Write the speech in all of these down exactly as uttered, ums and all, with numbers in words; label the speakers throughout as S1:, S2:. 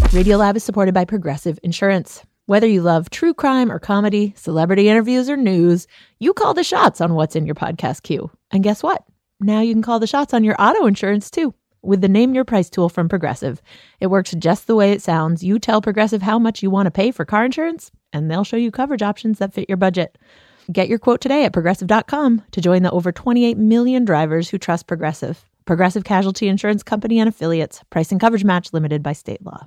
S1: Radiolab is supported by Progressive Insurance. Whether you love true crime or comedy, celebrity interviews or news, you call the shots on what's in your podcast queue. And guess what? Now you can call the shots on your auto insurance too with the Name Your Price tool from Progressive. It works just the way it sounds. You tell Progressive how much you want to pay for car insurance, and they'll show you coverage options that fit your budget. Get your quote today at progressive dot com to join the over twenty-eight million drivers who trust Progressive. Progressive Casualty Insurance Company and Affiliates. Price and coverage match limited by state law.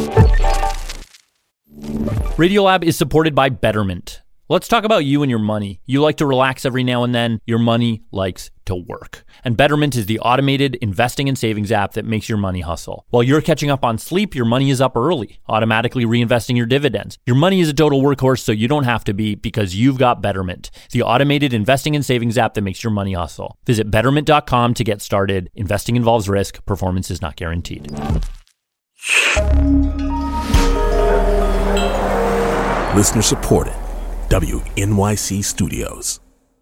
S2: Radiolab is supported by Betterment. Let's talk about you and your money. You like to relax every now and then. Your money likes to work. And Betterment is the automated investing and savings app that makes your money hustle. While you're catching up on sleep, your money is up early, automatically reinvesting your dividends. Your money is a total workhorse, so you don't have to be, because you've got Betterment, the automated investing and savings app that makes your money hustle. Visit betterment dot com to get started. Investing involves risk. Performance is not guaranteed.
S3: Listener supported. W N Y C Studios.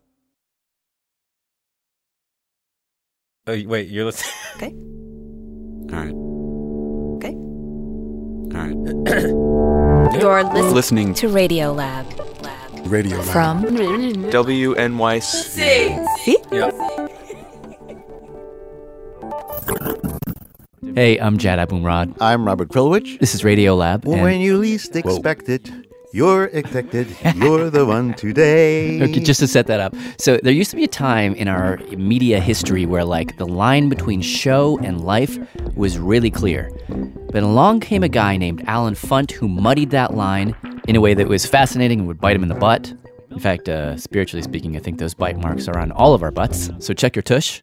S4: Oh, wait, you're listening?
S5: Okay.
S4: All right.
S5: Okay.
S4: All right.
S5: You're listening,
S4: listening
S5: to Radiolab. Lab.
S3: Radio Lab.
S5: From
S4: W N Y C.
S5: See?
S4: Yeah.
S6: Hey, I'm Jad Abumrad.
S7: I'm Robert Krulwich.
S6: This is Radiolab.
S7: Well, when you least expect it, you're expected. You're the one today.
S6: Okay, just to set that up. So there used to be a time in our media history where, like, the line between show and life was really clear. But along came a guy named Alan Funt who muddied that line in a way that was fascinating and would bite him in the butt. In fact, uh, spiritually speaking, I think those bite marks are on all of our butts. So check your tush.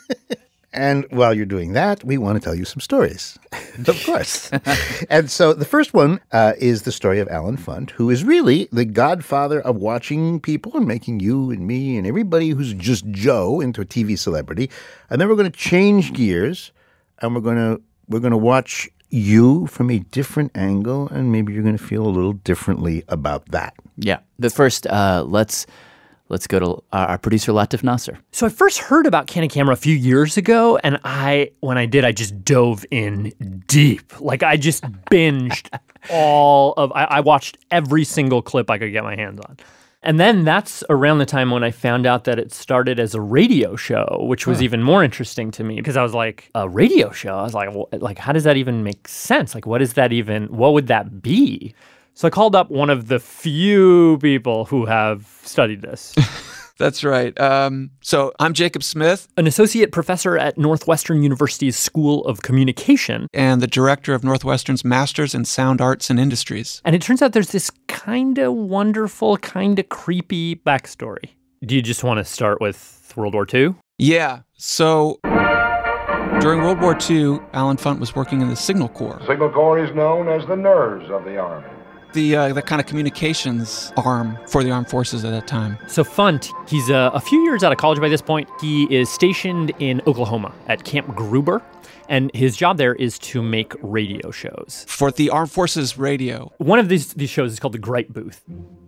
S7: And while you're doing that, we want to tell you some stories, of course. And so the first one uh, is the story of Alan Funt, who is really the godfather of watching people and making you and me and everybody who's just Joe into a T V celebrity. And then we're going to change gears, and we're going to we're going to watch you from a different angle, and maybe you're going to feel a little differently about that.
S6: Yeah. But first, uh, let's... Let's go to our producer, Latif Nasser.
S2: So I first heard about Candid Camera a few years ago, and I, when I did, I just dove in deep. Like, I just binged all of, I, I watched every single clip I could get my hands on. And then that's around the time when I found out that it started as a radio show, which was huh. even more interesting to me, because I was like, a radio show? I was like, well, like, how does that even make sense? Like, what is that even, what would that be? So I called up one of the few people who have studied this.
S8: That's right. Um, so I'm Jacob Smith,
S2: an associate professor at Northwestern University's School of Communication,
S8: and the director of Northwestern's Masters in Sound Arts and Industries.
S2: And it turns out there's this kind of wonderful, kind of creepy backstory. Do you just want to start with World War Two?
S8: Yeah. So during World War Two, Alan Funt was working in the Signal Corps.
S9: Signal Corps is known as the nerves of the Army.
S8: The uh, the kind of communications arm for the armed forces at that time.
S2: So Funt, he's uh, a few years out of college by this point. He is stationed in Oklahoma at Camp Gruber, and his job there is to make radio shows.
S8: For the armed forces radio.
S2: One of these, these shows is called the Gripe Booth.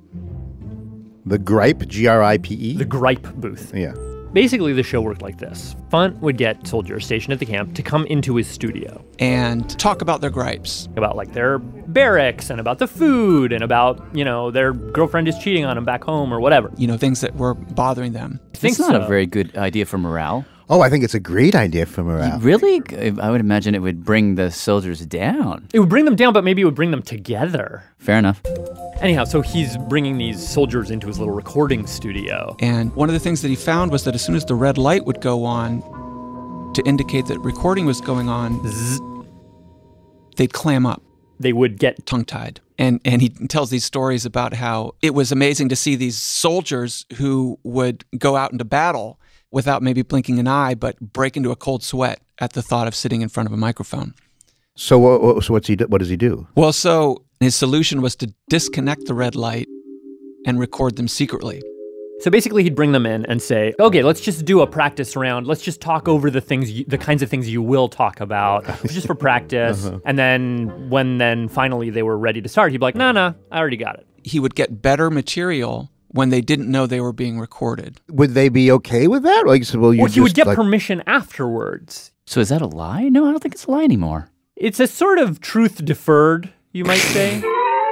S7: The Gripe, G R I P E?
S2: The Gripe Booth.
S7: Yeah.
S2: Basically, the show worked like this. Funt would get soldiers stationed at the camp to come into his studio.
S8: And talk about their gripes.
S2: About, like, their barracks and about the food and about, you know, their girlfriend is cheating on them back home or whatever.
S8: You know, things that were bothering them.
S6: I think it's not so. a very good idea for morale.
S7: Oh, I think it's a great idea for morale.
S6: Really? I would imagine it would bring the soldiers down.
S2: It would bring them down, but maybe it would bring them together.
S6: Fair enough.
S2: Anyhow, so he's bringing these soldiers into his little recording studio.
S8: And one of the things that he found was that as soon as the red light would go on to indicate that recording was going on, zzz, they'd clam up.
S2: They would get
S8: tongue-tied. And and he tells these stories about how it was amazing to see these soldiers who would go out into battle without maybe blinking an eye, but break into a cold sweat at the thought of sitting in front of a microphone.
S7: So, what, so what's he do, what does he do?
S8: Well, so his solution was to disconnect the red light and record them secretly.
S2: So basically, he'd bring them in and say, okay, let's just do a practice round. Let's just talk over the things, you, the kinds of things you will talk about, just for practice. uh-huh. And then when then finally they were ready to start, he'd be like, no, no, I already got it.
S8: He would get better material when they didn't know they were being recorded.
S7: Would they be okay with that? Like, so, well, you
S2: well, he
S7: just,
S2: would get
S7: like...
S2: permission afterwards.
S6: So is that a lie? No, I don't think it's a lie anymore.
S2: It's a sort of truth deferred, you might say.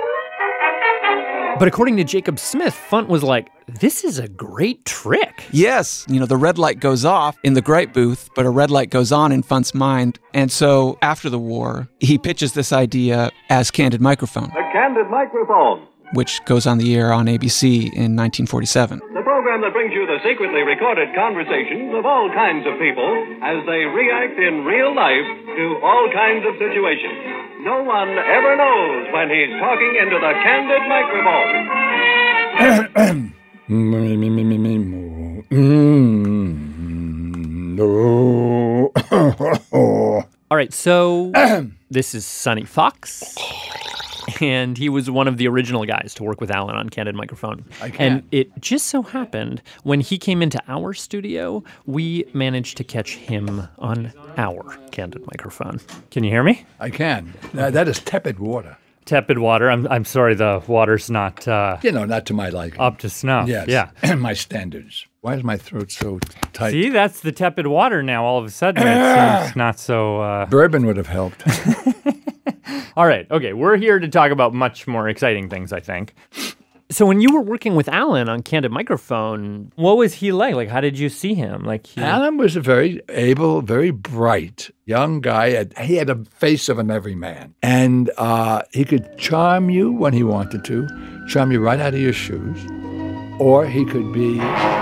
S2: But according to Jacob Smith, Funt was like, this is a great trick.
S8: Yes. You know, the red light goes off in the Great Booth, but a red light goes on in Funt's mind. And so after the war, he pitches this idea as Candid Microphone.
S10: The Candid Microphone.
S8: Which goes on the air on A B C in nineteen forty-seven.
S10: The program that brings you the secretly recorded conversations of all kinds of people as they react in real life to all kinds of situations. No one ever knows when he's talking into the Candid Microphone.
S2: All right, so this is Sonny Fox. And he was one of the original guys to work with Alan on Candid Microphone.
S11: I can.
S2: And it just so happened, when he came into our studio, we managed to catch him on our Candid Microphone. Can you hear me?
S11: I can. Uh, that is tepid water.
S2: Tepid water. I'm I'm sorry, the water's not uh,
S11: You know, not to my liking.
S2: up to snuff.
S11: Yes.
S2: Yeah.
S11: My standards. Why is my throat so tight?
S2: See, that's the tepid water now. All of a sudden, it seems not so... Uh...
S11: Bourbon would have helped.
S2: All right. Okay. We're here to talk about much more exciting things, I think. So when you were working with Alan on Candid Microphone, what was he like? Like, how did you see him? Like, he...
S11: Alan was a very able, very bright young guy. He had a face of an everyman. And uh, he could charm you when he wanted to, charm you right out of your shoes. Or he could be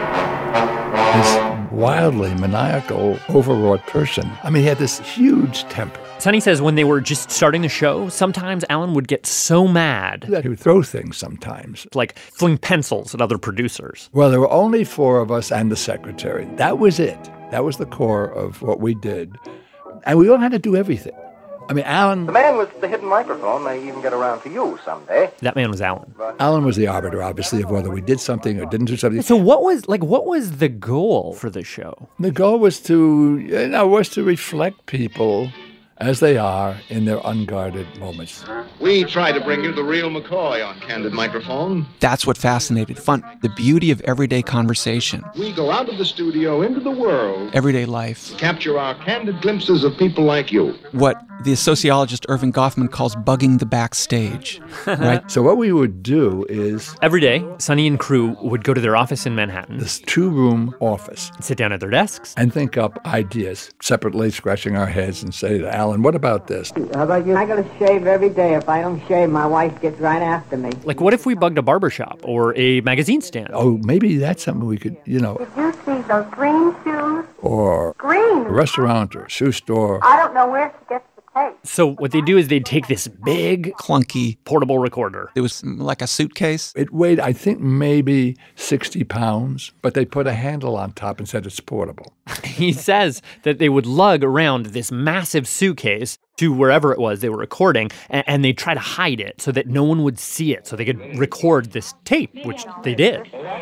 S11: this wildly maniacal, overwrought person. I mean, he had this huge temper.
S2: Sonny says when they were just starting the show, sometimes Alan would get so mad
S11: that he would throw things sometimes.
S2: Like fling pencils at other producers.
S11: Well, there were only four of us and the secretary. That was it. That was the core of what we did. And we all had to do everything. I mean, Alan...
S12: The man with the hidden microphone may even get around to you someday.
S2: That man was Alan.
S11: Alan was the arbiter, obviously, of whether we did something or didn't do something.
S2: So what was, like, what was the goal for the show?
S11: The goal was to, you know, was to reflect people as they are in their unguarded moments.
S13: We try to bring you the real McCoy on Candid Microphone.
S8: That's what fascinated Funt, the beauty of everyday conversation.
S13: We go out of the studio into the world.
S8: Everyday life.
S13: Capture our candid glimpses of people like you.
S8: What the sociologist Irving Goffman calls bugging the backstage, right?
S11: So what we would do is...
S2: Every day, Sonny and crew would go to their office in Manhattan.
S11: This two-room office.
S2: Sit down at their desks.
S11: And think up ideas, separately scratching our heads and say to Alan, what about this?
S14: How about you? I gotta shave every day. If I don't shave, my wife gets right after me.
S2: Like, what if we bugged a barbershop or a magazine stand?
S11: Oh, maybe that's something we could, you know...
S15: Did you see those green shoes?
S11: Or...
S15: Green?
S11: A restaurant or a shoe store.
S15: I don't know where she gets the tape.
S2: So what they do is they take this big,
S8: clunky
S2: portable recorder.
S8: It was like a suitcase.
S11: It weighed, I think, maybe sixty pounds, but they put a handle on top and said it's portable.
S2: He says that they would lug around this massive suitcase to wherever it was they were recording, and, and they'd try to hide it so that no one would see it, so they could record this tape, which they did.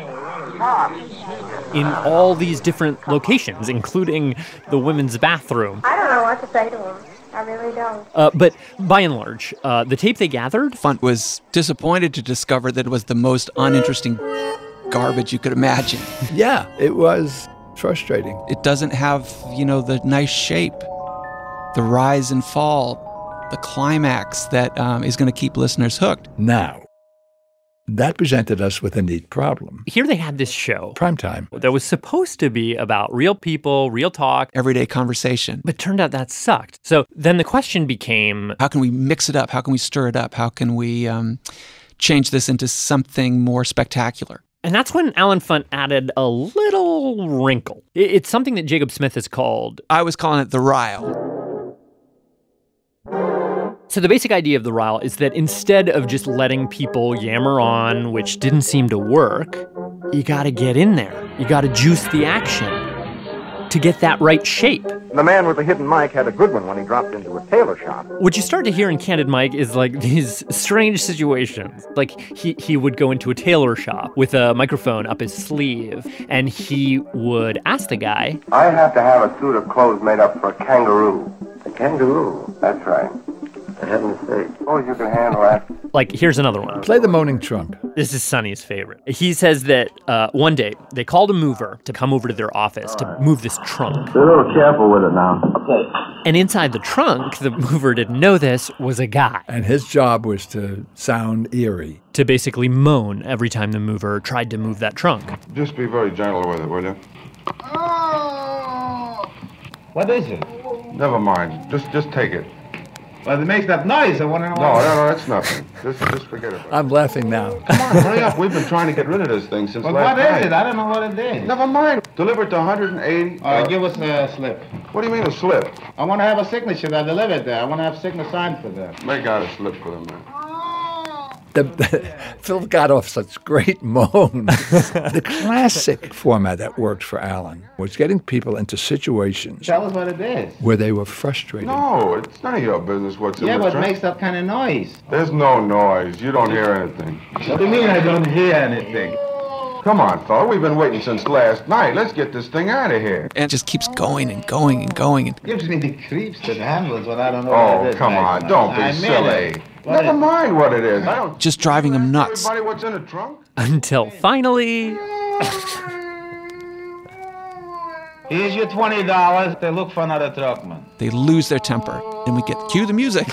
S2: In all these different locations, including the women's bathroom.
S15: I don't know what to say to him. I really don't.
S2: Uh, but by and large, uh, the tape they gathered...
S8: Funt was disappointed to discover that it was the most uninteresting garbage you could imagine.
S11: Yeah, it was frustrating.
S8: It doesn't have, you know, the nice shape, the rise and fall, the climax that um, is going to keep listeners hooked.
S11: Now, that presented us with a neat problem.
S2: Here they had this show.
S11: Primetime.
S2: That was supposed to be about real people, real talk.
S8: Everyday conversation.
S2: But turned out that sucked. So then the question became...
S8: How can we mix it up? How can we stir it up? How can we um, change this into something more spectacular?
S2: And that's when Alan Funt added a little wrinkle. It's something that Jacob Smith has called...
S8: I was calling it the rile.
S2: So the basic idea of the rile is that instead of just letting people yammer on, which didn't seem to work, you gotta get in there. You gotta juice the action to get that right shape.
S12: The man with the hidden mic had a good one when he dropped into a tailor shop.
S2: What you start to hear in Candid Mike is like these strange situations. Like he, he would go into a tailor shop with a microphone up his sleeve, and he would ask the guy,
S9: I have to have a suit of clothes made up for a kangaroo.
S12: A kangaroo?
S9: That's right.
S12: For heaven's sake.
S9: Oh, you can handle that.
S2: Like, here's another one.
S11: Play the moaning trunk.
S2: This is Sonny's favorite. He says that uh, one day they called a mover to come over to their office to move this trunk.
S9: Be a little careful with it now. Okay.
S2: And inside the trunk, the mover didn't know this, was a guy.
S11: And his job was to sound eerie.
S2: To basically moan every time the mover tried to move that trunk.
S13: Just be very gentle with it, will you?
S16: What is it?
S13: Never mind. Just just take it.
S16: Well, it makes that noise. I want to know.
S13: No, no, no, that's nothing. Just just forget about it.
S11: I'm laughing now.
S13: Come on, hurry up. We've been trying to get rid of this thing since
S16: Well,
S13: last
S16: what is
S13: night.
S16: it? I don't know what it is.
S13: Never mind. Deliver it to one hundred eighty.
S16: All right, give us a slip.
S13: What do you mean a slip?
S16: I want to have a signature that I deliver it there. I want to have a signature signed for that.
S13: Make out a slip for them, man.
S11: The, the, Phil got off such great moans. The classic format that worked for Alan was getting people into situations
S16: Tell us what it is.
S11: where they were frustrated.
S13: No, it's none of your business what's in
S16: Yeah,
S13: the
S16: but it
S13: trunk.
S16: makes that kind of noise.
S13: There's no noise. You don't hear anything.
S16: What do you mean I don't hear anything?
S13: Come on, fella. We've been waiting since last night. Let's get this thing out of here.
S8: And it just keeps going and going and going. And
S16: Gives me the creeps to the handles when I don't know
S13: Oh,
S16: what it is.
S13: come
S16: right
S13: on.
S16: now.
S13: Don't be
S16: I mean
S13: silly.
S16: it. What
S13: Never
S16: is-
S13: mind what it is. I don't
S8: just driving him nuts.
S13: everybody what's in the trunk.
S2: Until finally,
S16: Here's your twenty dollars. They look for another truckman.
S8: They lose their temper. And we get, cue the music.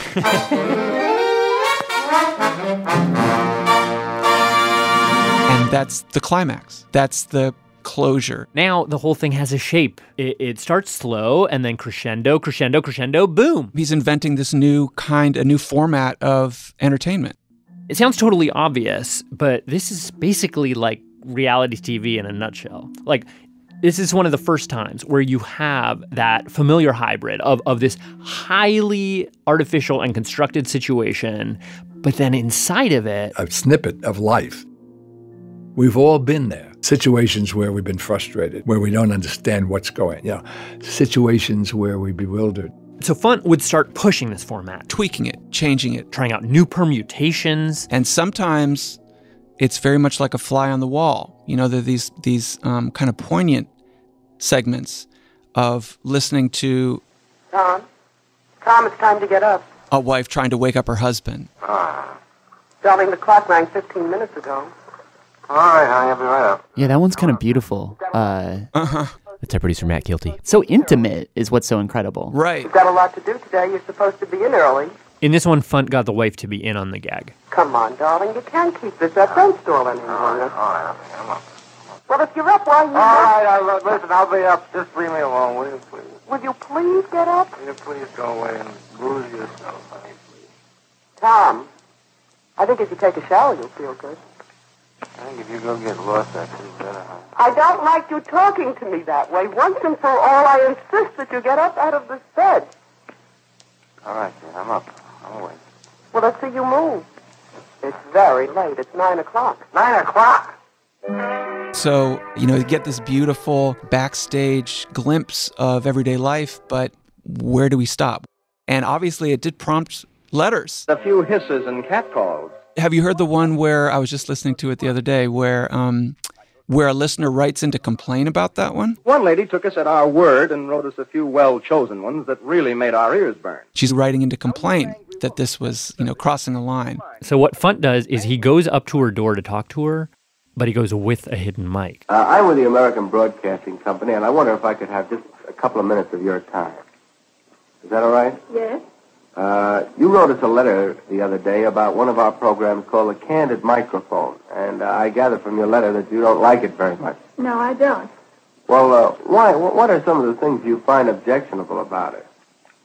S8: And that's the climax. That's the closure.
S2: now the whole thing has a shape. It, it starts slow and then crescendo, crescendo, crescendo, boom.
S8: He's inventing this new kind, a new format of entertainment.
S2: It sounds totally obvious, but this is basically like reality T V in a nutshell. Like, this is one of the first times where you have that familiar hybrid of, of this highly artificial and constructed situation, but then inside of it,
S11: A snippet of life. We've all been there. Situations where we've been frustrated, where we don't understand what's going, you know, situations where we're bewildered.
S2: so Funt would start pushing this format,
S8: Tweaking it, changing it.
S2: trying out new permutations.
S8: And sometimes it's very much like a fly on the wall. You know, there are these, these um, kind of poignant segments of listening to
S14: Tom? Tom, it's time to get up.
S8: a wife trying to wake up her husband.
S14: Ah. Darling, the clock rang fifteen minutes ago.
S12: All right, honey, I'll be right up.
S17: Yeah, that one's kind of beautiful. Uh,
S8: uh-huh.
S6: That's our producer, Matt Kilty.
S17: So intimate is what's so incredible.
S8: Right.
S14: You've got a lot to do today. You're supposed to be in early.
S2: In this one, Funt got the wife to be in on the gag.
S14: Come on, darling. You can't keep this up. Don't stall any longer.
S12: All right, I'm up.
S14: Well, if you're up, why you
S12: All right, I'll, listen, I'll be up. Just leave me alone, will you, please?
S14: Will you please get up?
S12: Will you please go away and lose yourself, honey, please?
S14: Tom, I think if you take a shower, you'll feel good.
S12: I think if you go get lost, I'd feel better, honey.
S14: I don't like you talking to me that way. Once and for all, I insist that you get up out of this bed.
S12: All right, then, I'm up. I'm awake.
S14: Well, let's see you move. It's very late. It's nine o'clock.
S12: Nine o'clock?
S8: So, you know, you get this beautiful backstage glimpse of everyday life, but where do we stop? And obviously it did prompt letters.
S12: A few hisses and catcalls.
S8: Have you heard the one where I was just listening to it the other day where um, where a listener writes in to complain about that one?
S12: One lady took us at our word and wrote us a few well-chosen ones that really made our ears burn.
S8: She's writing in to complain that this was, you know, crossing a line.
S2: So what Funt does is he goes up to her door to talk to her, but he goes with a hidden mic.
S9: Uh, I'm with the American Broadcasting Company, and I wonder if I could have just a couple of minutes of your time. Is that all right?
S15: Yes?
S9: Uh, you wrote us a letter the other day about one of our programs called The Candid Microphone, and uh, I gather from your letter that you don't like it very much.
S15: No, I don't.
S9: Well, uh, why? What are some of the things you find objectionable about it?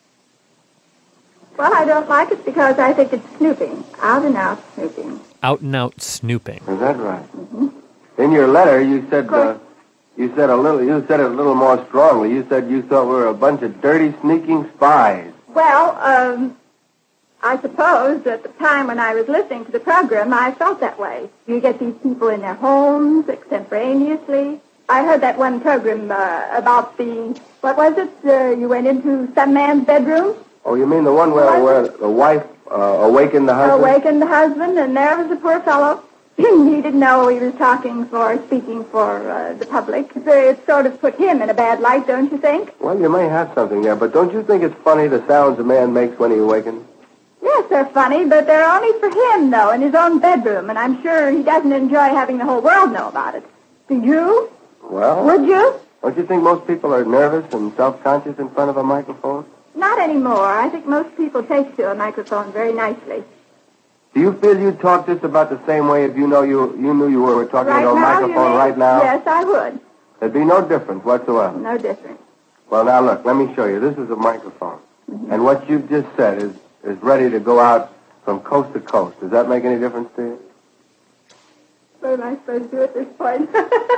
S15: Well, I don't like it because I think it's snooping. Out and out snooping.
S2: Out and out snooping.
S9: Is that right? Mm-hmm. In your letter, you said uh, you said a little. You said it a little more strongly. You said you thought we were a bunch of dirty, sneaking spies.
S15: Well, um, I suppose at the time when I was listening to the program, I felt that way. You get these people in their homes extemporaneously. I heard that one program uh, about the, what was it? Uh, you went into some man's bedroom?
S9: Oh, you mean the one where, where the wife uh, awakened the husband?
S15: Awakened the husband, and there was the poor fellow. He didn't know he was talking for, speaking for uh, the public. So it sort of put him in a bad light, don't you think?
S9: Well, you may have something there, but don't you think it's funny the sounds a man makes when he awakens?
S15: Yes, they're funny, but they're only for him, though, in his own bedroom, and I'm sure he doesn't enjoy having the whole world know about it. Do you?
S9: Well...
S15: Would you?
S9: Don't you think most people are nervous and self-conscious in front of a microphone?
S15: Not anymore. I think most people take to a microphone very nicely.
S9: Do you feel you'd talk just about the same way if you know you you knew you were talking
S15: Right
S9: into a
S15: now, you
S9: microphone
S15: mean?
S9: right now?
S15: Yes, I would.
S9: There'd be no difference whatsoever.
S15: No difference.
S9: Well, now look, let me show you. This is a microphone.
S15: Mm-hmm.
S9: And what you've just said is, is ready to go out from coast to coast. Does that make any difference to you?
S15: What am I supposed to do at this point?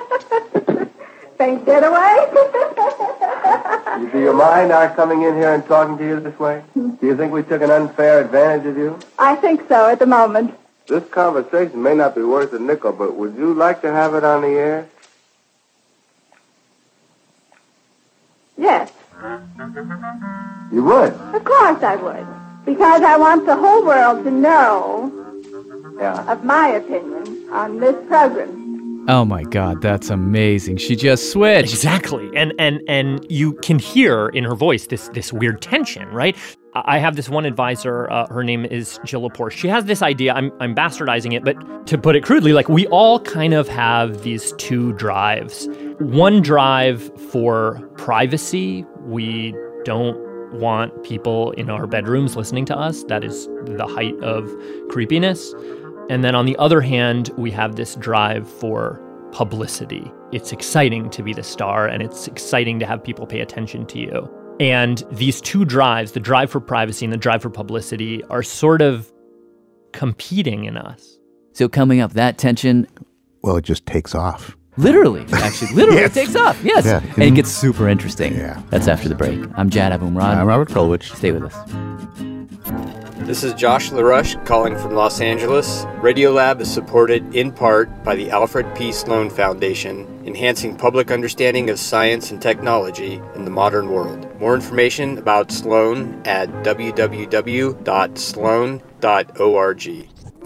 S15: Faint dead away?
S9: Do you mind our coming in here and talking to you this way? Do you think we took an unfair advantage of you?
S15: I think so at the moment.
S9: This conversation may not be worth a nickel, but would you like to have it on the air?
S15: Yes,
S9: You would?
S15: of course I would. Because I want the whole world to know
S9: Yeah.
S15: of my opinion on this program.
S18: Oh my God, that's amazing. She just switched.
S2: Exactly. And and and you can hear in her voice this this weird tension, right? I have this one advisor, uh, her name is Jill Lepore. She has this idea, I'm, I'm bastardizing it, but to put it crudely, like we all kind of have these two drives. One drive for privacy. We don't want people in our bedrooms listening to us. That is the height of creepiness. And then on the other hand, we have this drive for publicity. It's exciting to be the star, and it's exciting to have people pay attention to you. And these two drives, the drive for privacy and the drive for publicity, are sort of competing in us.
S6: So coming up, that tension...
S7: Well, it just takes off.
S6: Literally, actually, literally
S7: Yes.
S6: it takes off, yes.
S7: Yeah.
S6: And it gets super interesting.
S7: Yeah.
S6: That's after the break. I'm Jad Abumrad.
S7: I'm Robert Krulwich.
S6: Stay with us.
S19: This is Josh LaRush calling from Los Angeles. Radiolab is supported in part by the Alfred P. Sloan Foundation, enhancing public understanding of science and technology in the modern world. More information about Sloan at w w w dot sloan dot org.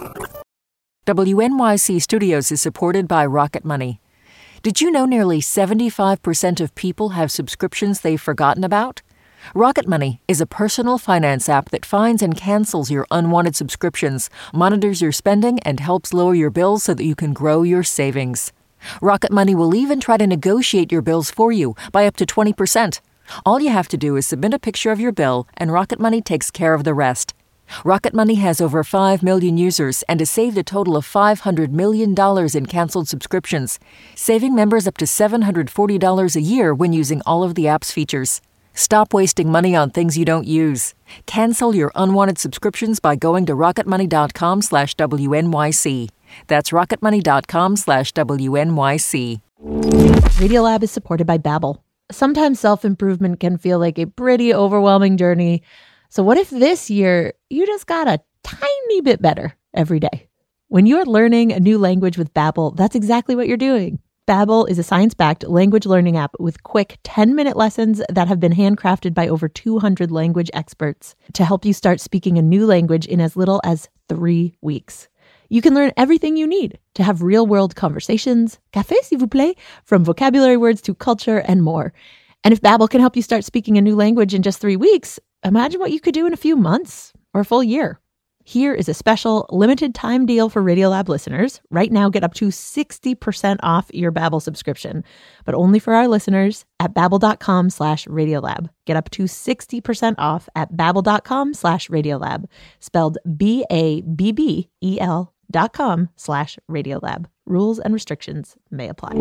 S20: W N Y C Studios is supported by Rocket Money. Did you know nearly seventy-five percent of people have subscriptions they've forgotten about? Rocket Money is a personal finance app that finds and cancels your unwanted subscriptions, monitors your spending, and helps lower your bills so that you can grow your savings. Rocket Money will even try to negotiate your bills for you by up to twenty percent. All you have to do is submit a picture of your bill, and Rocket Money takes care of the rest. Rocket Money has over five million users and has saved a total of five hundred million dollars in canceled subscriptions, saving members up to seven hundred forty dollars a year when using all of the app's features. Stop wasting money on things you don't use. Cancel your unwanted subscriptions by going to rocketmoney.com slash WNYC. That's rocketmoney.com slash WNYC.
S1: Radiolab is supported by Babbel. Sometimes self-improvement can feel like a pretty overwhelming journey. So what if this year you just got a tiny bit better every day? When you're learning a new language with Babbel, that's exactly what you're doing. Babbel is a science-backed language learning app with quick ten-minute lessons that have been handcrafted by over two hundred language experts to help you start speaking a new language in as little as three weeks. You can learn everything you need to have real-world conversations, café s'il vous plaît, from vocabulary words to culture and more. And if Babbel can help you start speaking a new language in just three weeks, imagine what you could do in a few months or a full year. Here is a special limited time deal for Radiolab listeners. Right now, get up to sixty percent off your Babbel subscription, but only for our listeners at babbel.com slash Radiolab. Get up to sixty percent off at babbel.com slash Radiolab, spelled B A B B E L dot com slash Radiolab. Rules and restrictions may apply.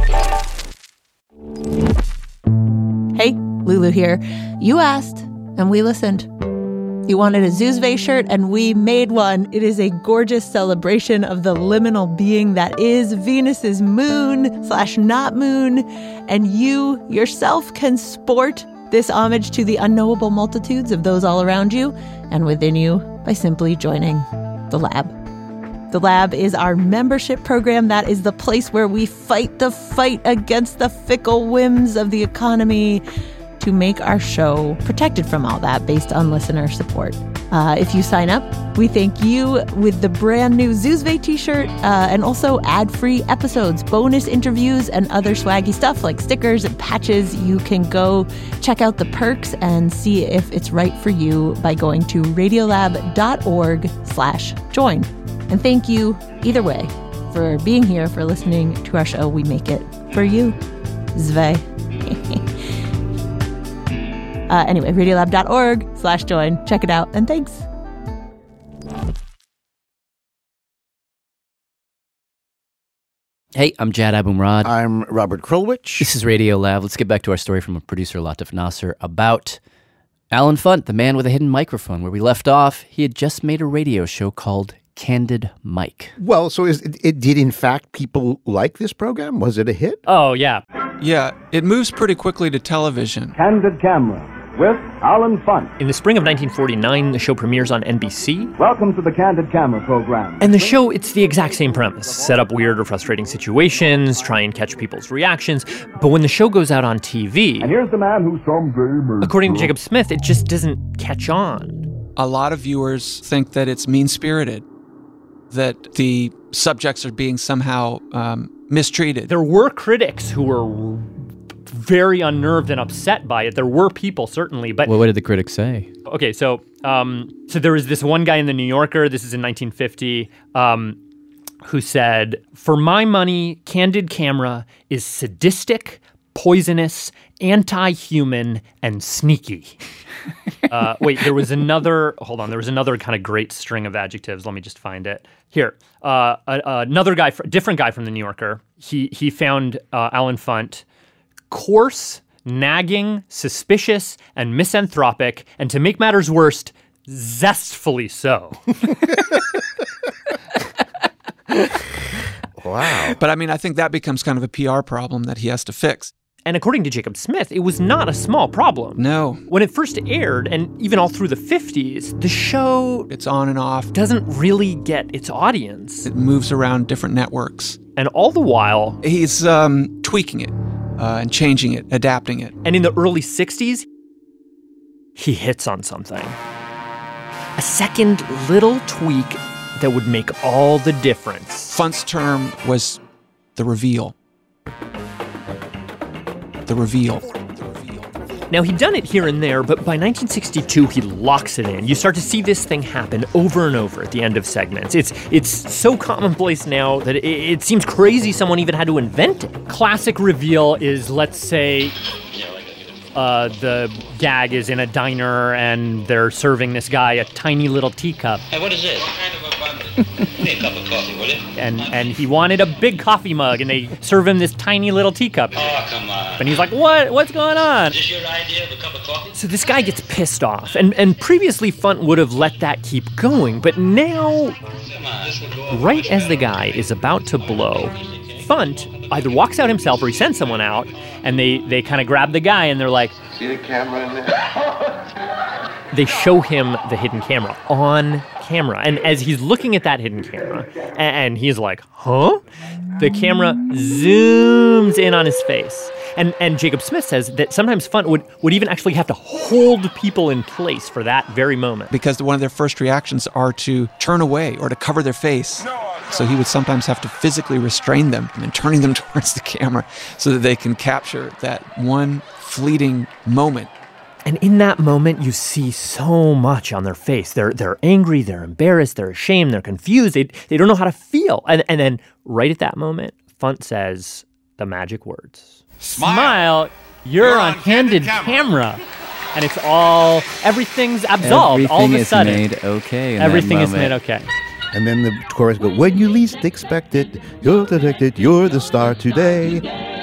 S1: Hey, Lulu here. You asked, and we listened. You wanted a Zuzve shirt, and we made one. It is a gorgeous celebration of the liminal being that is Venus's moon slash not moon. And you yourself can sport this homage to the unknowable multitudes of those all around you and within you by simply joining the lab. The Lab is our membership program. That is the place where we fight the fight against the fickle whims of the economy to make our show protected from all that based on listener support. Uh, if you sign up, we thank you with the brand new Zuzve t-shirt uh, and also ad-free episodes, bonus interviews, and other swaggy stuff like stickers and patches. You can go check out the perks and see if it's right for you by going to radiolab.org slash join. And thank you, either way, for being here, for listening to our show. We make it for you. Zve. Uh, anyway, radiolab.org slash join. Check it out, and thanks.
S6: Hey, I'm Jad Abumrad.
S7: I'm Robert Krulwich.
S6: This is Radio Lab. Let's get back to our story from a producer, Latif Nasser, about Alan Funt, the man with a hidden microphone. Where we left off, he had just made a radio show called Candid Mike.
S7: Well, so is it, it did in fact people like this program? Was it a hit?
S2: Oh, yeah.
S8: Yeah, it moves pretty quickly to television.
S21: Candid Camera with Alan Funt.
S2: In the spring of nineteen forty-nine, the show premieres on N B C.
S21: Welcome to the Candid Camera program.
S2: And the show, it's the exact same premise. Set up weird or frustrating situations, try and catch people's reactions. But when the show goes out on T V...
S21: And here's the man who someday...
S2: According to Jacob Smith, it just doesn't catch on.
S8: A lot of viewers think that it's mean-spirited, that the subjects are being somehow um, mistreated.
S2: There were critics who were very unnerved and upset by it. There were people, certainly, but...
S18: Well, what did the critics say?
S2: Okay, so um, so there was this one guy in the New Yorker, this is in nineteen fifty, um, who said, "For my money, Candid Camera is sadistic, poisonous, anti-human, and sneaky." uh, wait, there was another, hold on, there was another kind of great string of adjectives. Let me just find it. Here, uh, uh, another guy, different guy from the New Yorker, he, he found uh, Alan Funt coarse, nagging, suspicious, and misanthropic, and to make matters worse, zestfully so.
S7: Wow.
S8: But I mean, I think that becomes kind of a P R problem that he has to fix.
S2: And according to Jacob Smith, it was not a small problem.
S8: No.
S2: When it first aired, and even all through the fifties, the show...
S8: It's on and off.
S2: ...doesn't really get its audience.
S8: It moves around different networks.
S2: And all the while...
S8: He's um, tweaking it uh, and changing it, adapting it.
S2: And in the early sixties, he hits on something. A second little tweak that would make all the difference.
S8: Funt's term was the reveal. The reveal.
S2: Now, he'd done it here and there, but by nineteen sixty-two, he locks it in. You start to see this thing happen over and over at the end of segments. It's it's so commonplace now that it, it seems crazy someone even had to invent it. Classic reveal is, let's say, uh, the gag is in a diner and they're serving this guy a tiny little teacup.
S22: Hey, what is this? What kind of abundance? Give me a cup of coffee, will you?
S2: And and he wanted a big coffee mug, and they serve him this tiny little teacup.
S22: Oh, come on.
S2: And he's like, what? What's going on?
S22: Is this your idea of a cup of coffee?
S2: So this guy gets pissed off, and, and previously Funt would have let that keep going, but now, right as the guy is about to blow, Funt either walks out himself or he sends someone out, and they, they kind of grab the guy, and they're like...
S9: See the camera in there?
S2: They show him the hidden camera on camera. And as he's looking at that hidden camera, and he's like, huh? The camera zooms in on his face. And and Jacob Smith says that sometimes Funt would, would even actually have to hold people in place for that very moment.
S8: Because one of their first reactions are to turn away or to cover their face. So he would sometimes have to physically restrain them and then turning them towards the camera so that they can capture that one fleeting moment.
S2: And in that moment, you see so much on their face. They're they're angry, they're embarrassed, they're ashamed, they're confused. They they don't know how to feel. And and then right at that moment, Funt says the magic words.
S22: Smile.
S2: Smile, you're, you're on, on candid, candid camera. camera. And it's all, everything's absolved
S18: Everything
S2: all of a
S18: is
S2: sudden.
S18: made okay in
S2: Everything
S18: that
S2: is made
S18: moment.
S2: okay.
S7: And then the chorus goes, when you least expect it, you're detected, you're the star today.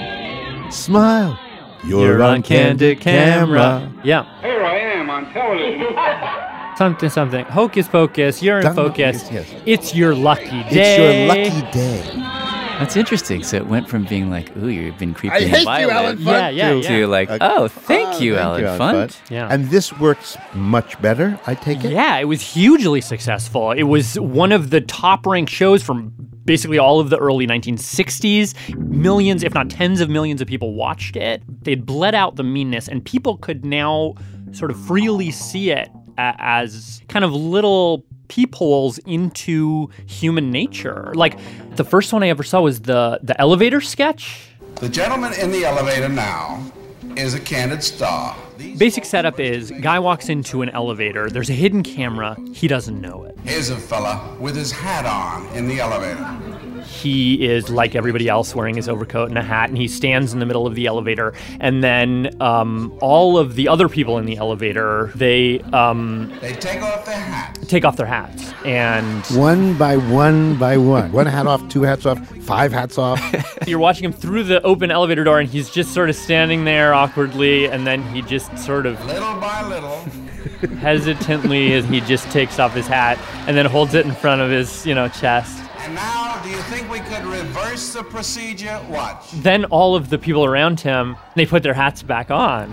S7: Smile, you're,
S2: You're
S7: on,
S2: on
S7: candid
S2: candid
S7: camera.
S2: camera. Yeah.
S16: Here I am on television.
S2: Something, something. Hocus pocus, you're in
S7: Dun-
S2: focus.
S7: yes, yes.
S2: It's your lucky day.
S7: It's your lucky day.
S18: That's interesting. So it went from being like, ooh, you've been creepy
S7: I
S18: and
S7: hate you,
S18: violent,
S7: Alan Funt.
S2: Yeah, yeah,
S18: to
S2: yeah.
S18: like,
S7: Uh,
S18: oh, thank
S7: oh,
S18: you,
S7: thank
S18: Alan
S7: you, Alan
S18: Funt.
S7: Funt.
S2: Yeah.
S7: And this works much better, I take it?
S2: Yeah, it was hugely successful. It was one of the top-ranked shows from basically all of the early nineteen sixties. Millions, if not tens of millions of people watched it. They'd bled out the meanness, and people could now sort of freely see it a- as kind of little peepholes into human nature. Like, the first one I ever saw was the, the elevator sketch.
S23: The gentleman in the elevator now is a candid star.
S2: Basic setup is, guy walks into an elevator, there's a hidden camera, he doesn't know it.
S23: Here's a fella with his hat on in the elevator.
S2: he is like everybody else wearing his overcoat and a hat, and he stands in the middle of the elevator. And then um, all of the other people in the elevator, they um,
S23: They take off their hats.
S2: take off their hats. And
S7: One by one by one. One hat off, two hats off, five hats off.
S2: you're watching him through the open elevator door, and he's just sort of standing there awkwardly, and then he just sort of
S23: Little by little.
S2: hesitantly, he just takes off his hat and then holds it in front of his, you know, chest.
S23: And now, do you think we could reverse the procedure? Watch.
S2: Then all of the people around him, they put their hats back on.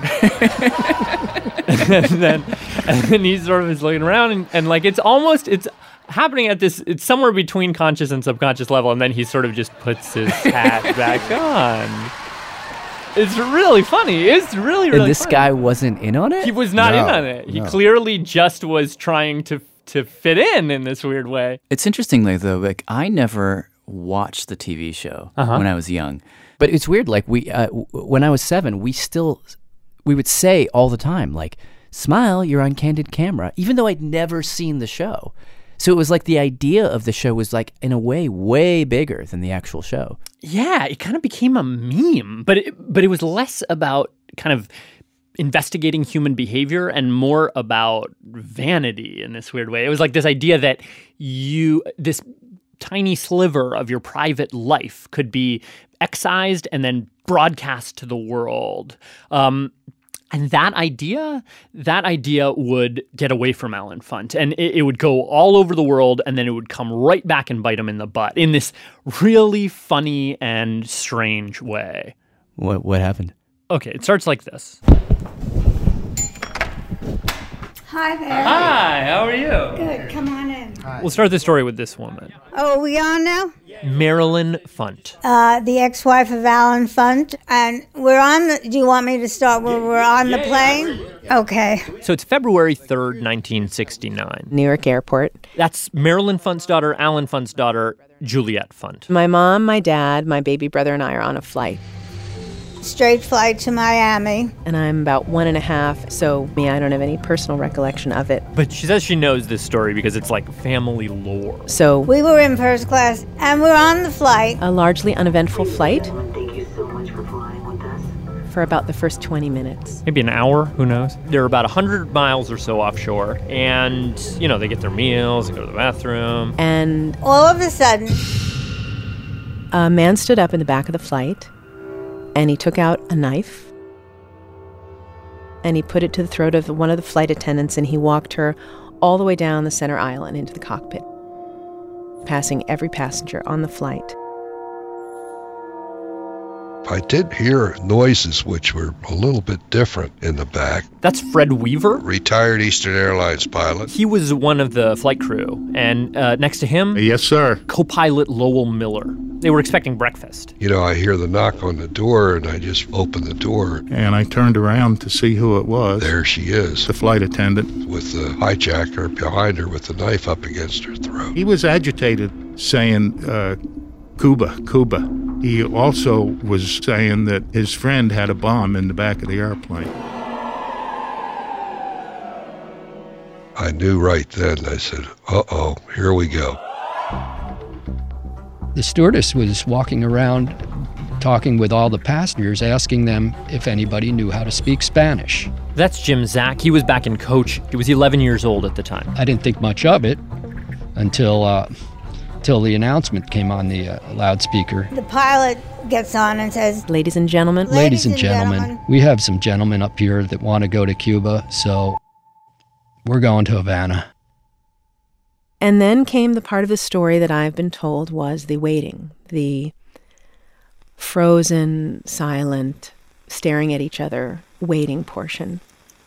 S2: and then and then he sort of is looking around, and, and like it's almost, it's happening at this, it's somewhere between conscious and subconscious level, and then he sort of just puts his hat back on. It's really funny. It's really, really
S6: And this
S2: funny.
S6: guy wasn't in on it?
S2: He was not
S6: No,
S2: in on it. He
S6: no.
S2: clearly just was trying to to fit in in this weird way.
S6: It's interesting, like, though, like, I never watched the T V show
S2: Uh-huh.
S6: when I was young. But it's weird, like, we, uh, w- when I was seven, we still, we would say all the time, like, smile, you're on candid camera, even though I'd never seen the show. So it was like the idea of the show was, like, in a way, way bigger than the actual show.
S2: Yeah, it kind of became a meme, but it, but it was less about kind of investigating human behavior and more about vanity in this weird way. It was like this idea that you, this tiny sliver of your private life could be excised and then broadcast to the world. Um, and that idea, that idea would get away from Alan Funt, and it, it would go all over the world, and then it would come right back and bite him in the butt in this really funny and strange way.
S6: What what happened?
S2: Okay, it starts like this.
S3: Hi there.
S2: Hi, how are you?
S3: Good, come on in.
S2: We'll start the story with this woman,
S3: Oh, are we on now?
S2: Marilyn Funt.
S3: Uh, the ex-wife of Alan Funt. And we're on the, do you want me to start where we're on the plane? Okay.
S2: So it's February third, nineteen sixty-nine.
S1: Newark Airport.
S2: That's Marilyn Funt's daughter, Alan Funt's daughter, Juliet Funt.
S1: My mom, my dad, my baby brother, and I are on a flight.
S3: Straight flight to Miami.
S1: And I'm about one and a half, so me, I don't have any personal recollection of it.
S2: But she says she knows this story because it's like family lore.
S1: So
S3: We were in first class, and we're on the flight.
S1: a largely uneventful flight for about the first twenty minutes.
S2: Maybe an hour, who knows? They're about one hundred miles or so offshore, and, you know, they get their meals, they go to the bathroom.
S1: And
S3: all of a sudden,
S1: a man stood up in the back of the flight, and he took out a knife, and he put it to the throat of one of the flight attendants, and he walked her all the way down the center aisle and into the cockpit, passing every passenger on the flight.
S4: I did hear noises which were a little bit different in the back.
S2: That's Fred Weaver,
S4: retired Eastern Airlines pilot.
S2: He was one of the flight crew, and uh, next to him,
S4: Yes, sir.
S2: co-pilot Lowell Miller. They were expecting breakfast.
S4: You know, I hear the knock on the door, and I just open the door.
S5: And I turned around to see who it was.
S4: There she is.
S5: The flight attendant.
S4: With the hijacker behind her with the knife up against her throat.
S5: He was agitated, saying, uh, Cuba, Cuba. He also was saying that his friend had a bomb in the back of the airplane.
S4: I knew right then. I said, uh-oh, here we go.
S24: The stewardess was walking around talking with all the passengers, asking them if anybody knew how to speak Spanish.
S2: That's Jim Zack. He was back in coach. He was eleven years old at the time.
S24: I didn't think much of it until uh, until the announcement came on the uh, loudspeaker.
S3: the pilot gets on and says,
S1: Ladies and gentlemen.
S24: Ladies and gentlemen, we have some gentlemen up here that want to go to Cuba, so we're going to Havana.
S1: And then came the part of the story that I've been told was the waiting, the frozen, silent, staring at each other, waiting portion.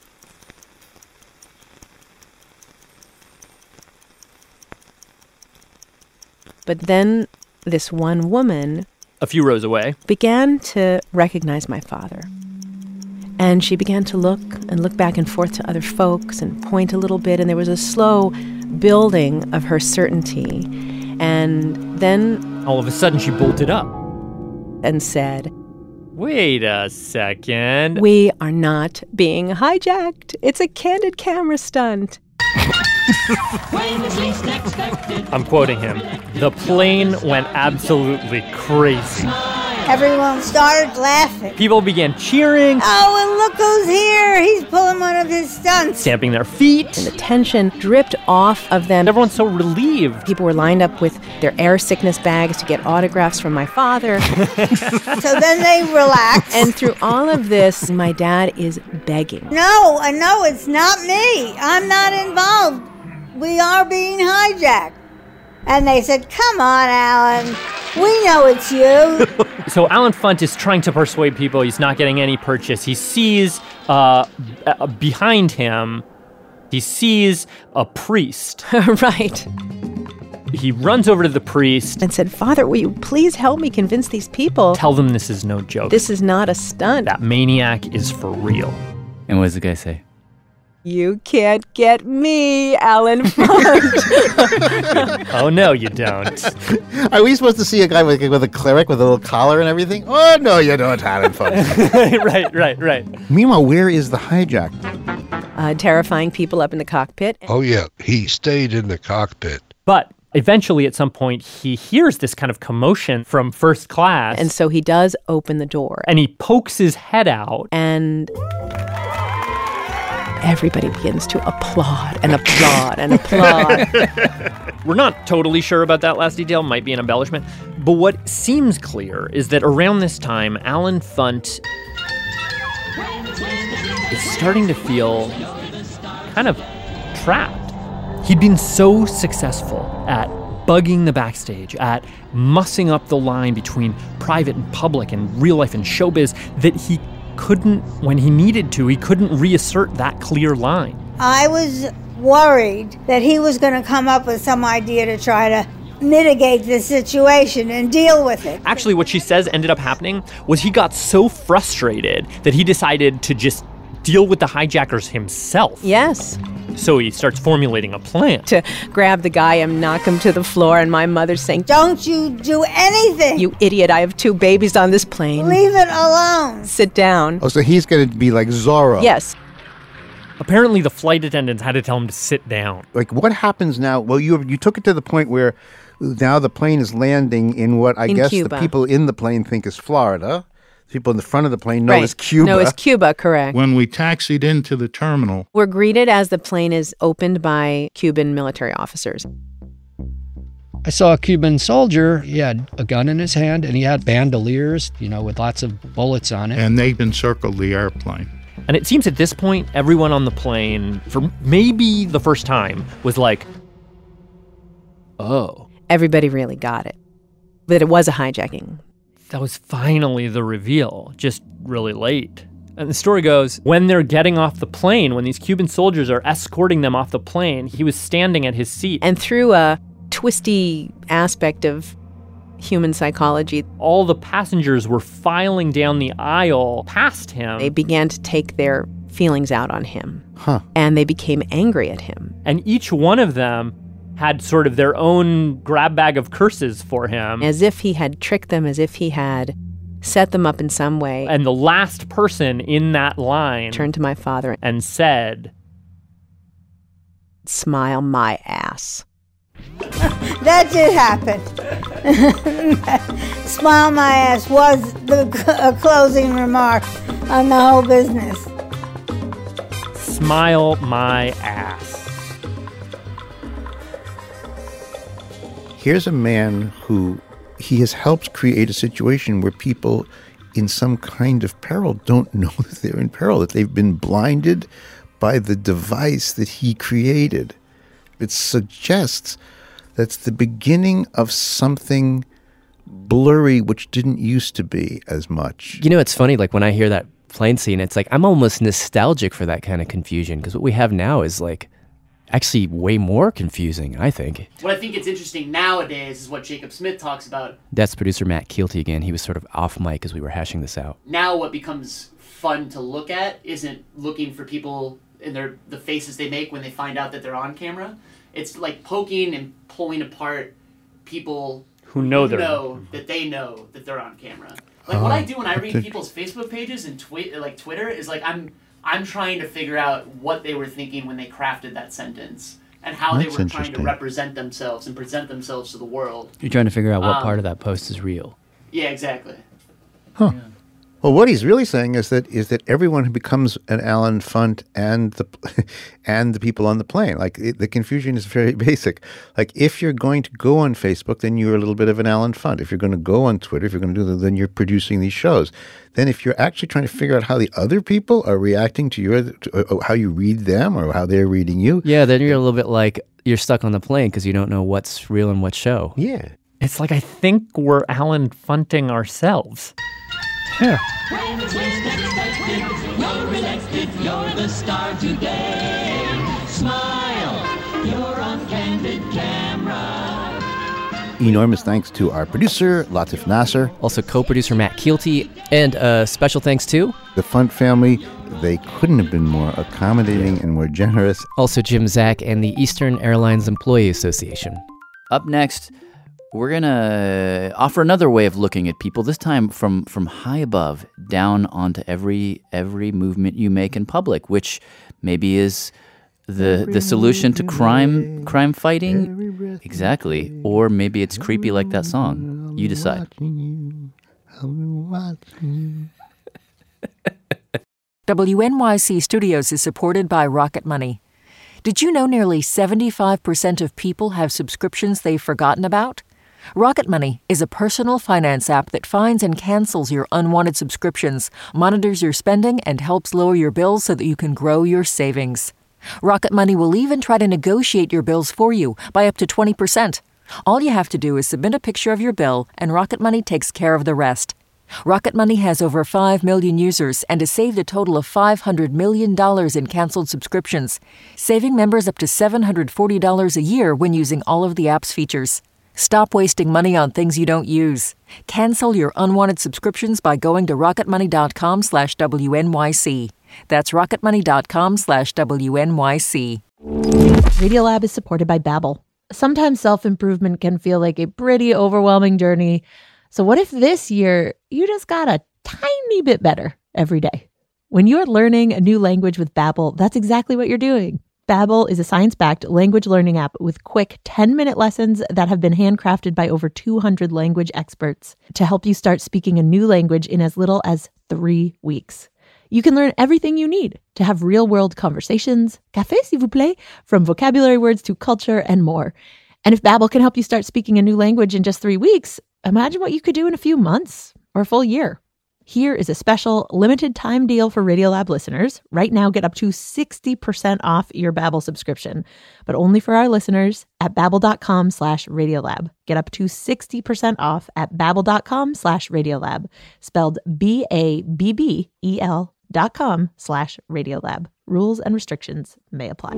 S1: But then this one woman,
S2: A few rows away,
S1: began to recognize my father. And she began to look and look back and forth to other folks and point a little bit, and there was a slow building of her certainty. And then
S2: all of a sudden she bolted up
S1: and said,
S2: Wait a second.
S1: "We are not being hijacked. It's a candid camera stunt."
S2: I'm quoting him. The plane went absolutely crazy.
S3: Everyone started laughing.
S2: People began cheering,
S3: Oh, and look who's here. He's pulling one of his stunts.
S2: stamping their feet.
S10: And the tension dripped off of them.
S2: Everyone's so relieved.
S10: People were lined up with their air sickness bags to get autographs from my father.
S3: So then they relaxed.
S10: And through all of this, my dad is begging.
S3: No, uh, no, it's not me. I'm not involved. We are being hijacked. And they said, come on, Alan. We know it's you.
S2: So Alan Funt is trying to persuade people. He's not getting any purchase. He sees uh, uh, behind him, he sees a priest.
S10: Right.
S2: He runs over to the priest
S10: and said, Father, will you please help me convince these people?
S2: Tell them this is no joke.
S10: This is not a stunt.
S2: That maniac is for real.
S6: And what does the guy say?
S10: You can't get me, Alan Funt.
S2: Oh, no, you don't.
S7: Are we supposed to see a guy with, with a cleric with a little collar and everything? Oh, no, you don't, Alan Funt.
S2: Right, right, right.
S7: Meanwhile, where is the hijack?
S10: Uh, terrifying people up in the cockpit.
S4: Oh, yeah. He stayed in the cockpit.
S2: But eventually, at some point, he hears this kind of commotion from first class.
S10: And so he does open the door.
S2: And he pokes his head out.
S10: And everybody begins to applaud and applaud and applaud.
S2: We're not totally sure about that last detail. Might be an embellishment. But what seems clear is that around this time, Alan Funt is starting to feel kind of trapped. He'd been so successful at bugging the backstage, at mussing up the line between private and public and real life and showbiz, that he couldn't, when he needed to, he couldn't reassert that clear line.
S3: I was worried that he was going to come up with some idea to try to mitigate the situation and deal with it.
S2: Actually, what she says ended up happening was he got so frustrated that he decided to just deal with the hijackers himself.
S10: Yes.
S2: So he starts formulating a plan.
S10: To grab the guy and knock him to the floor, and my mother's saying,
S3: Don't you do anything!
S10: You idiot, I have two babies on this plane.
S3: Leave it alone!
S10: Sit down.
S7: Oh, so he's going to be like Zorro.
S10: Yes.
S2: Apparently, the flight attendants had to tell him to sit down.
S7: Like, what happens now? Well, you you took it to the point where now the plane is landing in what I
S10: in
S7: guess
S10: Cuba.
S7: the people in the plane think is Florida. People in the front of the plane know
S10: right.
S7: it's Cuba.
S10: No, it's Cuba, correct.
S5: When we taxied into the terminal,
S10: we're greeted as the plane is opened by Cuban military officers.
S24: I saw a Cuban soldier. He had a gun in his hand, and he had bandoliers, you know, with lots of bullets on it.
S5: And they encircled the airplane.
S2: And it seems at this point, everyone on the plane, for maybe the first time, was like, oh.
S10: Everybody really got it. That it was a hijacking.
S2: That was finally the reveal, just really late. And the story goes, when they're getting off the plane, when these Cuban soldiers are escorting them off the plane, he was standing at his seat.
S10: And through a twisty aspect of human psychology,
S2: all the passengers were filing down the aisle past him.
S10: They began to take their feelings out on him.
S7: Huh.
S10: And they became angry at him.
S2: And each one of them had sort of their own grab bag of curses for him.
S10: As if he had tricked them, as if he had set them up in some way.
S2: And the last person in that line
S10: turned to my father
S2: and said,
S10: "Smile my ass."
S3: That did happen. Smile my ass was the a closing remark on the whole business.
S2: Smile my ass.
S7: Here's a man who he has helped create a situation where people in some kind of peril don't know that they're in peril, that they've been blinded by the device that he created. It suggests that's the beginning of something blurry which didn't used to be as much.
S6: You know, it's funny, like when I hear that plane scene, it's like I'm almost nostalgic for that kind of confusion, because what we have now is like actually way more confusing, I think.
S11: What I think is interesting nowadays is what Jacob Smith talks about.
S6: That's producer Matt Keelty again. He was sort of off mic as we were hashing this out.
S11: Now what becomes fun to look at isn't looking for people in their the faces they make when they find out that they're on camera. It's like poking and pulling apart people
S2: who know,
S11: who
S2: they're
S11: know that they know that they're on camera. Like what I do when I read people's Facebook pages and twi- like Twitter is like I'm I'm trying to figure out what they were thinking when they crafted that sentence. and how they
S7: That's
S11: were trying to
S7: interesting.
S11: represent themselves and present themselves to the world.
S6: You're trying to figure out what
S11: Um,
S6: part of that post is real.
S11: Yeah, exactly.
S7: Huh. Well, what he's really saying is that is that everyone who becomes an Alan Funt and the and the people on the plane. Like it, the confusion is very basic. Like if you're going to go on Facebook, then you're a little bit of an Alan Funt. If you're going to go on Twitter, if you're going to do that, then you're producing these shows. Then if you're actually trying to figure out how the other people are reacting to your, to, uh, how you read them or how they're reading you.
S6: Yeah, then you're a little bit like you're stuck on the plane because you don't know what's real and what's show.
S7: Yeah.
S2: It's like I think we're Alan Funting ourselves.
S7: Yeah.
S12: When it's least expected, you're elected, you're the star today. Smile, you're on Candid Camera.
S7: Enormous thanks to our producer, Latif Nasser.
S6: Also co-producer Matt Keelty. And uh, special thanks to
S7: the Funt family. They couldn't have been more accommodating and more generous.
S6: Also Jim Zack and the Eastern Airlines Employee Association. Up next, we're going to offer another way of looking at people, this time from, from high above down onto every every movement you make in public, which maybe is the the solution to crime crime fighting. Exactly. Or maybe it's creepy like that song. You decide.
S20: W N Y C Studios is supported by Rocket Money. Did you know nearly seventy-five percent of people have subscriptions they've forgotten about? Rocket Money is a personal finance app that finds and cancels your unwanted subscriptions, monitors your spending, and helps lower your bills so that you can grow your savings. Rocket Money will even try to negotiate your bills for you by up to twenty percent. All you have to do is submit a picture of your bill, and Rocket Money takes care of the rest. Rocket Money has over five million users and has saved a total of five hundred million dollars in canceled subscriptions, saving members up to seven hundred forty dollars a year when using all of the app's features. Stop wasting money on things you don't use. Cancel your unwanted subscriptions by going to rocketmoney.com slash WNYC. That's rocketmoney.com slash WNYC.
S1: Radiolab is supported by Babbel. Sometimes self-improvement can feel like a pretty overwhelming journey. So what if this year you just got a tiny bit better every day? When you're learning a new language with Babbel, that's exactly what you're doing. Babbel is a science-backed language learning app with quick ten-minute lessons that have been handcrafted by over two hundred language experts to help you start speaking a new language in as little as three weeks. You can learn everything you need to have real-world conversations, café s'il vous plaît, from vocabulary words to culture and more. And if Babbel can help you start speaking a new language in just three weeks, imagine what you could do in a few months or a full year. Here is a special limited time deal for Radiolab listeners. Right now, get up to sixty percent off your Babbel subscription, but only for our listeners at babbel.com slash Radiolab. Get up to sixty percent off at babbel.com slash Radiolab, spelled B A B B E L dot com slash Radiolab. Rules and restrictions may apply.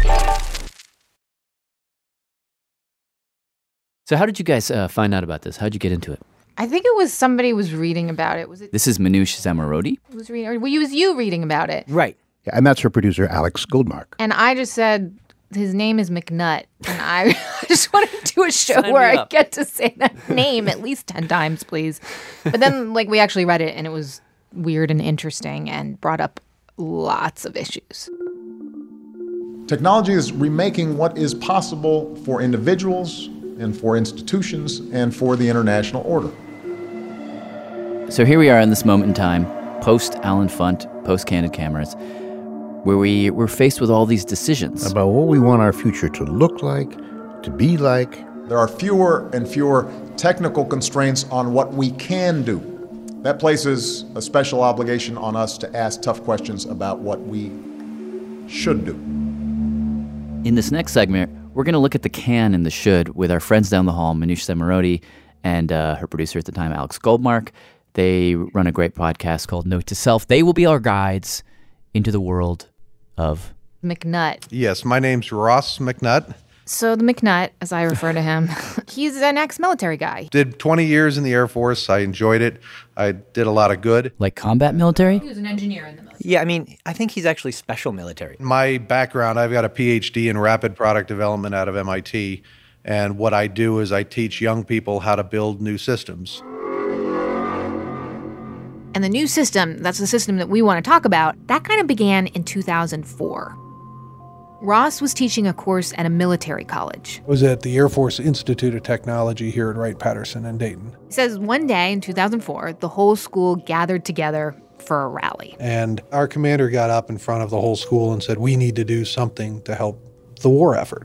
S6: So how did you guys uh, find out about this? How did you get into it?
S13: I think it was somebody was reading about it. Was it?
S6: This is Manoush Zomorodi.
S13: It was reading, or well, it was you reading about it.
S7: Right. Yeah, and that's her producer, Alex Goldmark.
S13: And I just said his name is McNutt, and I just want to do a show
S6: Sign
S13: where
S6: me
S13: I
S6: up.
S13: get to say that name at least ten times, please. But then, like, we actually read it, and it was weird and interesting, and brought up lots of issues.
S14: Technology is remaking what is possible for individuals and for institutions and for the international order.
S6: So here we are in this moment in time, post Alan Funt, post Candid Cameras, where we we're faced with all these decisions
S7: about what we want our future to look like, to be like.
S14: There are fewer and fewer technical constraints on what we can do. That places a special obligation on us to ask tough questions about what we should do.
S6: In this next segment, we're going to look at the can and the should with our friends down the hall, Manoush Zomorodi and uh, her producer at the time, Alex Goldmark. They run a great podcast called Note to Self. They will be our guides into the world of
S13: McNutt.
S17: Yes, my name's Ross McNutt.
S13: So the McNutt, as I refer to him, he's an ex-military guy.
S17: Did twenty years in the Air Force. I enjoyed it. I did a lot of good.
S6: Like combat military?
S13: He was an engineer in the military.
S25: Yeah, I mean, I think he's actually special military.
S17: My background, I've got a P H D in rapid product development out of M I T. And what I do is I teach young people how to build new systems.
S13: And the new system, that's the system that we want to talk about, that kind of began in two thousand four. Ross was teaching a course at a military college.
S8: I was at the Air Force Institute of Technology here at Wright-Patterson in Dayton.
S13: He says one day in two thousand four, the whole school gathered together for a rally.
S17: And our commander got up in front of the whole school and said, we need to do something to help the war effort.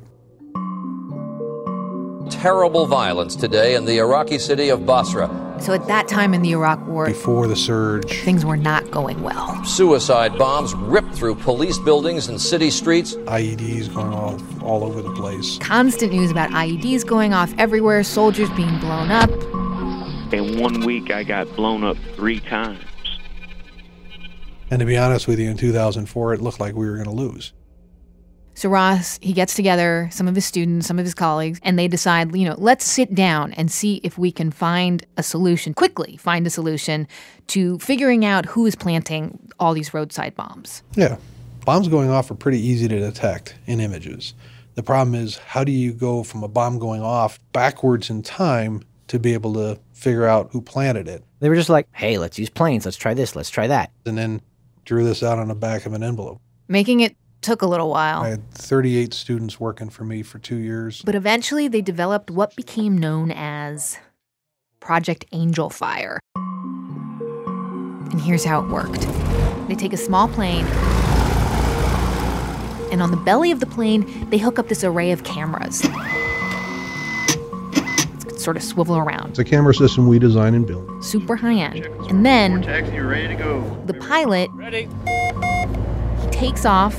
S9: Terrible violence today in the Iraqi city of Basra.
S13: So at that time in the Iraq War,
S17: before the surge,
S13: things were not going well.
S9: Suicide bombs ripped through police buildings and city streets.
S17: I E Ds going all, all over the place.
S13: Constant news about I E Ds going off everywhere, soldiers being blown up.
S15: In one week, I got blown up three times.
S17: And to be honest with you, in two thousand four, it looked like we were going to lose.
S13: So Ross, he gets together some of his students, some of his colleagues, and they decide, you know, let's sit down and see if we can find a solution, quickly find a solution to figuring out who is planting all these roadside bombs.
S17: Yeah. Bombs going off are pretty easy to detect in images. The problem is, how do you go from a bomb going off backwards in time to be able to figure out who planted it?
S25: They were just like, hey, let's use planes. Let's try this. Let's try that.
S17: And then drew this out on the back of an envelope.
S13: Making it took a little while.
S17: I had thirty-eight students working for me for two years.
S13: But eventually they developed what became known as Project Angel Fire. And here's how it worked. They take a small plane, and on the belly of the plane, they hook up this array of cameras. It's sort of swivel around.
S17: It's a camera system we design and build.
S13: Super high-end. And then
S15: Taxi, you're ready to go.
S13: the pilot,
S15: Ready.
S13: he takes off,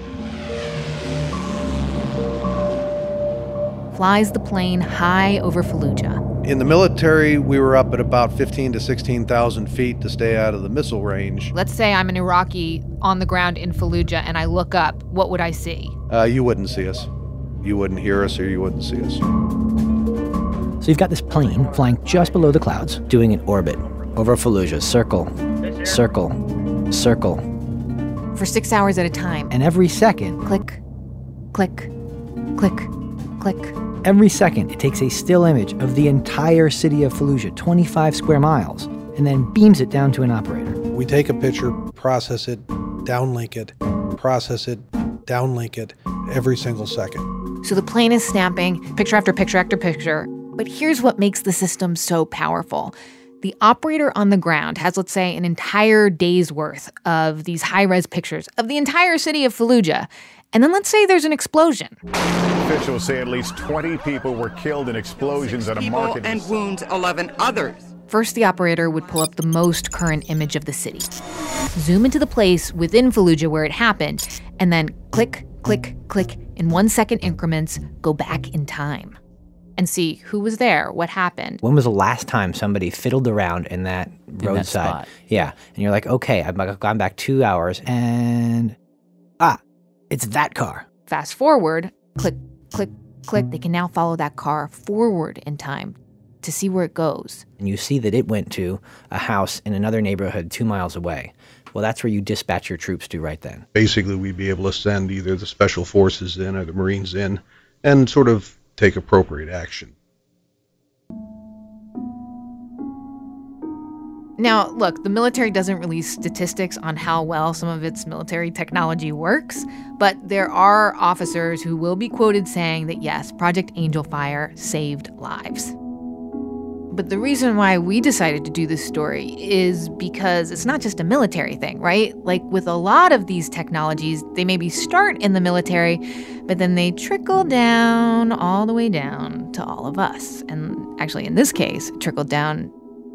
S13: flies the plane high over Fallujah.
S17: In the military, we were up at about fifteen to sixteen thousand feet to stay out of the missile range.
S13: Let's say I'm an Iraqi on the ground in Fallujah and I look up. What would I see?
S17: Uh, you wouldn't see us. You wouldn't hear us, or you wouldn't see us.
S25: So you've got this plane flying just below the clouds, doing an orbit over Fallujah. Circle, circle, circle.
S13: For six hours at a time.
S25: And every second,
S13: click, click, click, click.
S25: Every second, it takes a still image of the entire city of Fallujah, twenty-five square miles, and then beams it down to an operator.
S17: We take a picture, process it, downlink it, process it, downlink it, every single second.
S13: So the plane is snapping, picture after picture after picture. But here's what makes the system so powerful. The operator on the ground has, let's say, an entire day's worth of these high-res pictures of the entire city of Fallujah. And then let's say there's an explosion.
S19: Officials say at least twenty people were killed in explosions at a market.
S21: And wounds eleven others.
S13: First, the operator would pull up the most current image of the city, zoom into the place within Fallujah where it happened, and then click, click, click, in one-second increments, go back in time and see who was there, what happened.
S25: When was the last time somebody fiddled around in that
S6: In
S25: roadside?
S6: that spot.
S25: Yeah. And you're like, okay, I've gone back two hours and, ah, it's that car.
S13: Fast forward, click, click, click. They can now follow that car forward in time to see where it goes.
S25: And you see that it went to a house in another neighborhood two miles away. Well, that's where you dispatch your troops to right then.
S4: Basically, we'd be able to send either the special forces in or the Marines in and sort of take appropriate action.
S13: Now, look, the military doesn't release statistics on how well some of its military technology works, but there are officers who will be quoted saying that, yes, Project Angel Fire saved lives. But the reason why we decided to do this story is because it's not just a military thing, right? Like with a lot of these technologies, they maybe start in the military, but then they trickle down all the way down to all of us. And actually, in this case, it trickled down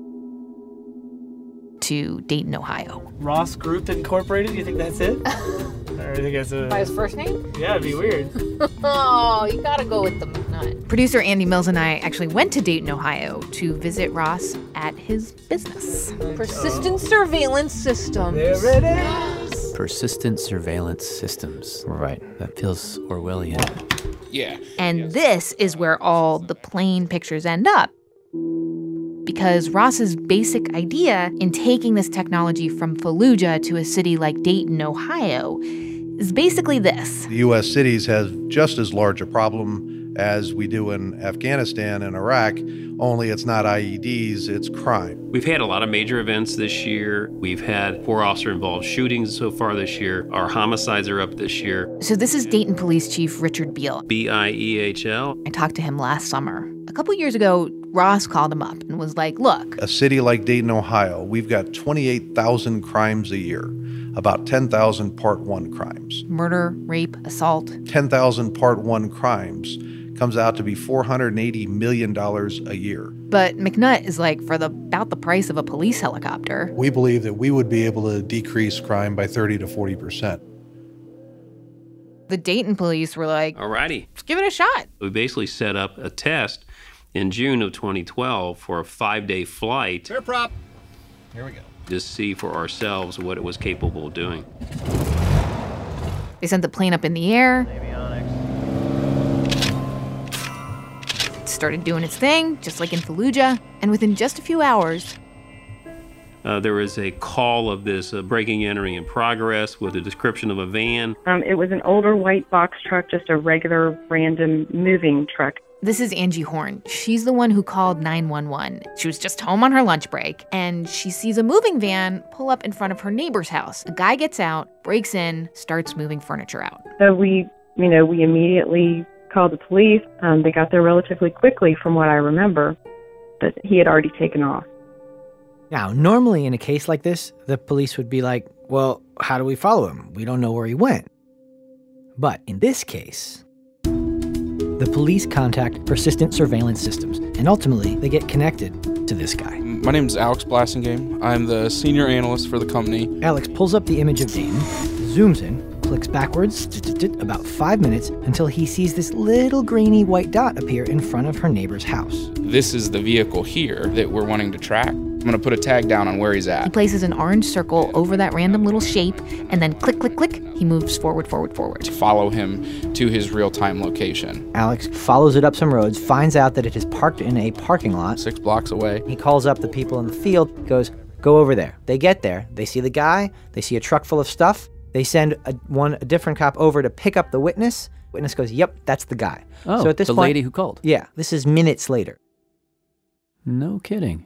S13: to Dayton, Ohio.
S2: Ross Group Incorporated? You think that's it? Or you think that's a...
S13: By his first name?
S2: Yeah, it'd be weird.
S13: Oh, you gotta go with the nut. Producer Andy Mills and I actually went to Dayton, Ohio to visit Ross at his business.
S10: Persistent surveillance systems.
S2: There it is.
S6: Persistent surveillance systems. Right. That feels Orwellian.
S19: Yeah.
S13: And this is where all the plane pictures end up. Because Ross's basic idea in taking this technology from Fallujah to a city like Dayton, Ohio, is basically this.
S17: The U S cities has just as large a problem
S8: as we do in Afghanistan and Iraq, only it's not I E Ds, it's crime.
S16: We've had a lot of major events this year. We've had four officer-involved shootings so far this year. Our homicides are up this year.
S13: So this is Dayton Police Chief Richard Beal.
S16: B I E H L.
S13: I talked to him last summer. A couple years ago, Ross called him up and was like, look.
S8: A city like Dayton, Ohio, we've got twenty-eight thousand crimes a year, about ten thousand Part one crimes.
S13: Murder, rape, assault.
S8: ten thousand Part one crimes comes out to be four hundred eighty million dollars a year.
S13: But McNutt is like, for the about the price of a police helicopter.
S8: We believe that we would be able to decrease crime by thirty to forty percent.
S13: The Dayton police were like,
S16: alrighty,
S13: let's give it a shot.
S16: We basically set up a test in June of twenty twelve for a five-day flight.
S18: Fair prop. Here we go.
S16: Just see for ourselves what it was capable of doing.
S13: They sent the plane up in the air. It started doing its thing, just like in Fallujah. And within just a few hours,
S16: Uh, there was a call of this uh, breaking, entering in progress with a description of a van.
S22: Um, it was an older white box truck, just a regular random moving truck.
S13: This is Angie Horn. She's the one who called nine one one. She was just home on her lunch break, and she sees a moving van pull up in front of her neighbor's house. A guy gets out, breaks in, starts moving furniture out.
S22: So we, you know, we immediately called the police. Um, they got there relatively quickly from what I remember, but he had already taken off.
S25: Now, normally in a case like this, the police would be like, well, how do we follow him? We don't know where he went. But in this case, the police contact persistent surveillance systems, and ultimately they get connected to this guy.
S23: My name's Alex Blassingame. I'm the senior analyst for the company.
S25: Alex pulls up the image of Dayton, zooms in, clicks backwards, about five minutes, until he sees this little grainy white dot appear in front of her neighbor's house.
S23: This is the vehicle here that we're wanting to track. I'm going to put a tag down on where he's at.
S13: He places an orange circle over that random little shape, and then click, click, click, he moves forward, forward, forward.
S23: To follow him to his real-time location.
S25: Alex follows it up some roads, finds out that it is parked in a parking lot.
S23: Six blocks away.
S25: He calls up the people in the field, goes, go over there. They get there. They see the guy. They see a truck full of stuff. They send a, one a different cop over to pick up the witness. Witness goes, yep, that's the guy.
S6: Oh,
S25: so at this
S6: the
S25: point,
S6: lady who called.
S25: Yeah, this is minutes later.
S6: No kidding.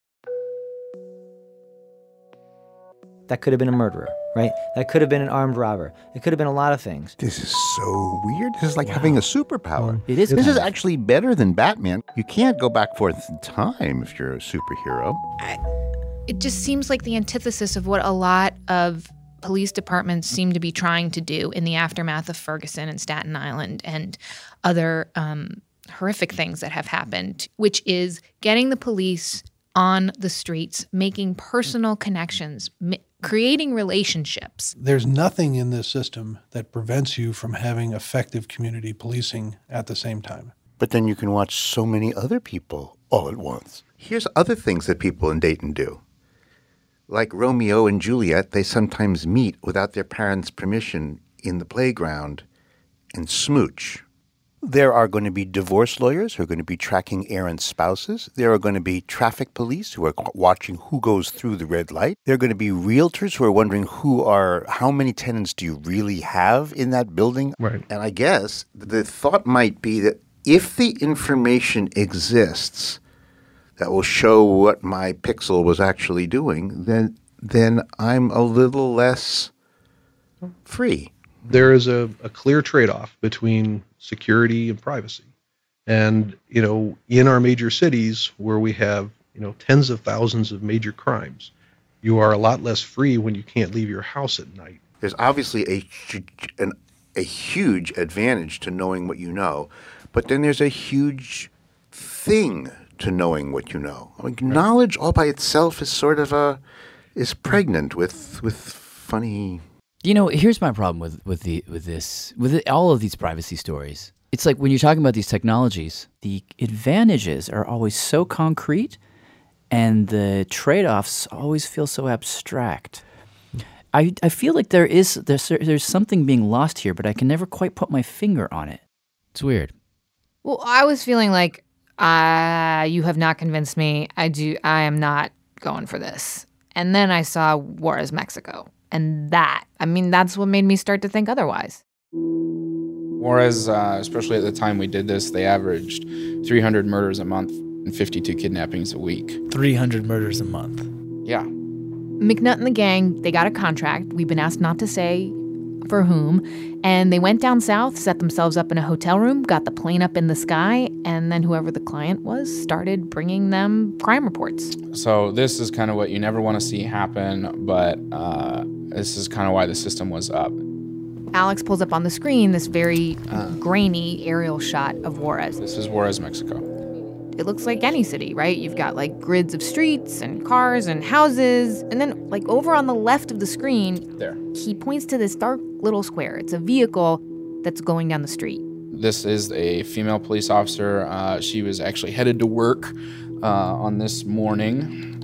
S25: That could have been a murderer, right? That could have been an armed robber. It could have been a lot of things.
S7: This is so weird. This is like wow. having a superpower.
S25: It is.
S7: This is actually better than Batman. You can't go back forth in time if you're a superhero.
S13: I, it just seems like the antithesis of what a lot of police departments seem to be trying to do in the aftermath of Ferguson and Staten Island and other um, horrific things that have happened, which is getting the police on the streets, making personal connections, mi- creating relationships.
S17: There's nothing in this system that prevents you from having effective community policing at the same time.
S7: But then you can watch so many other people all at once. Here's other things that people in Dayton do. Like Romeo and Juliet, they sometimes meet without their parents' permission in the playground and smooch. There are going to be divorce lawyers who are going to be tracking errant spouses. There are going to be traffic police who are watching who goes through the red light. There are going to be realtors who are wondering who are, how many tenants do you really have in that building?
S4: Right.
S7: And I guess the thought might be that if the information exists that will show what my pixel was actually doing, then then I'm a little less free.
S4: There is a, a clear trade-off between security and privacy. And, you know, in our major cities where we have, you know, tens of thousands of major crimes, you are a lot less free when you can't leave your house at night.
S7: There's obviously a, an, a huge advantage to knowing what you know, but then there's a huge thing to knowing what you know. I mean, right. Knowledge all by itself is sort of a, is pregnant with, with funny...
S6: You know, here's my problem with, with the with this with the, all of these privacy stories. It's like when you're talking about these technologies, the advantages are always so concrete, and the trade-offs always feel so abstract. I I feel like there is there's there's something being lost here, but I can never quite put my finger on it. It's weird.
S13: Well, I was feeling like, uh, you have not convinced me. I do. I am not going for this. And then I saw Juarez, Mexico. And that, I mean, that's what made me start to think otherwise.
S23: Juarez, uh, especially at the time we did this, they averaged three hundred murders a month and fifty-two kidnappings a week.
S3: three hundred murders a month.
S23: Yeah.
S13: McNutt and the gang, they got a contract. We've been asked not to say for whom. And they went down south, set themselves up in a hotel room, got the plane up in the sky, and then whoever the client was started bringing them crime reports.
S23: So this is kind of what you never want to see happen, but uh, this is kind of why the system was up.
S13: Alex pulls up on the screen this very uh, grainy aerial shot of Juarez.
S23: This is Juarez, Mexico.
S13: It looks like any city, right? You've got like grids of streets and cars and houses. And then like over on the left of the screen,
S23: there,
S13: he points to this dark little square. It's a vehicle that's going down the street.
S23: This is a female police officer. Uh, she was actually headed to work uh, on this morning.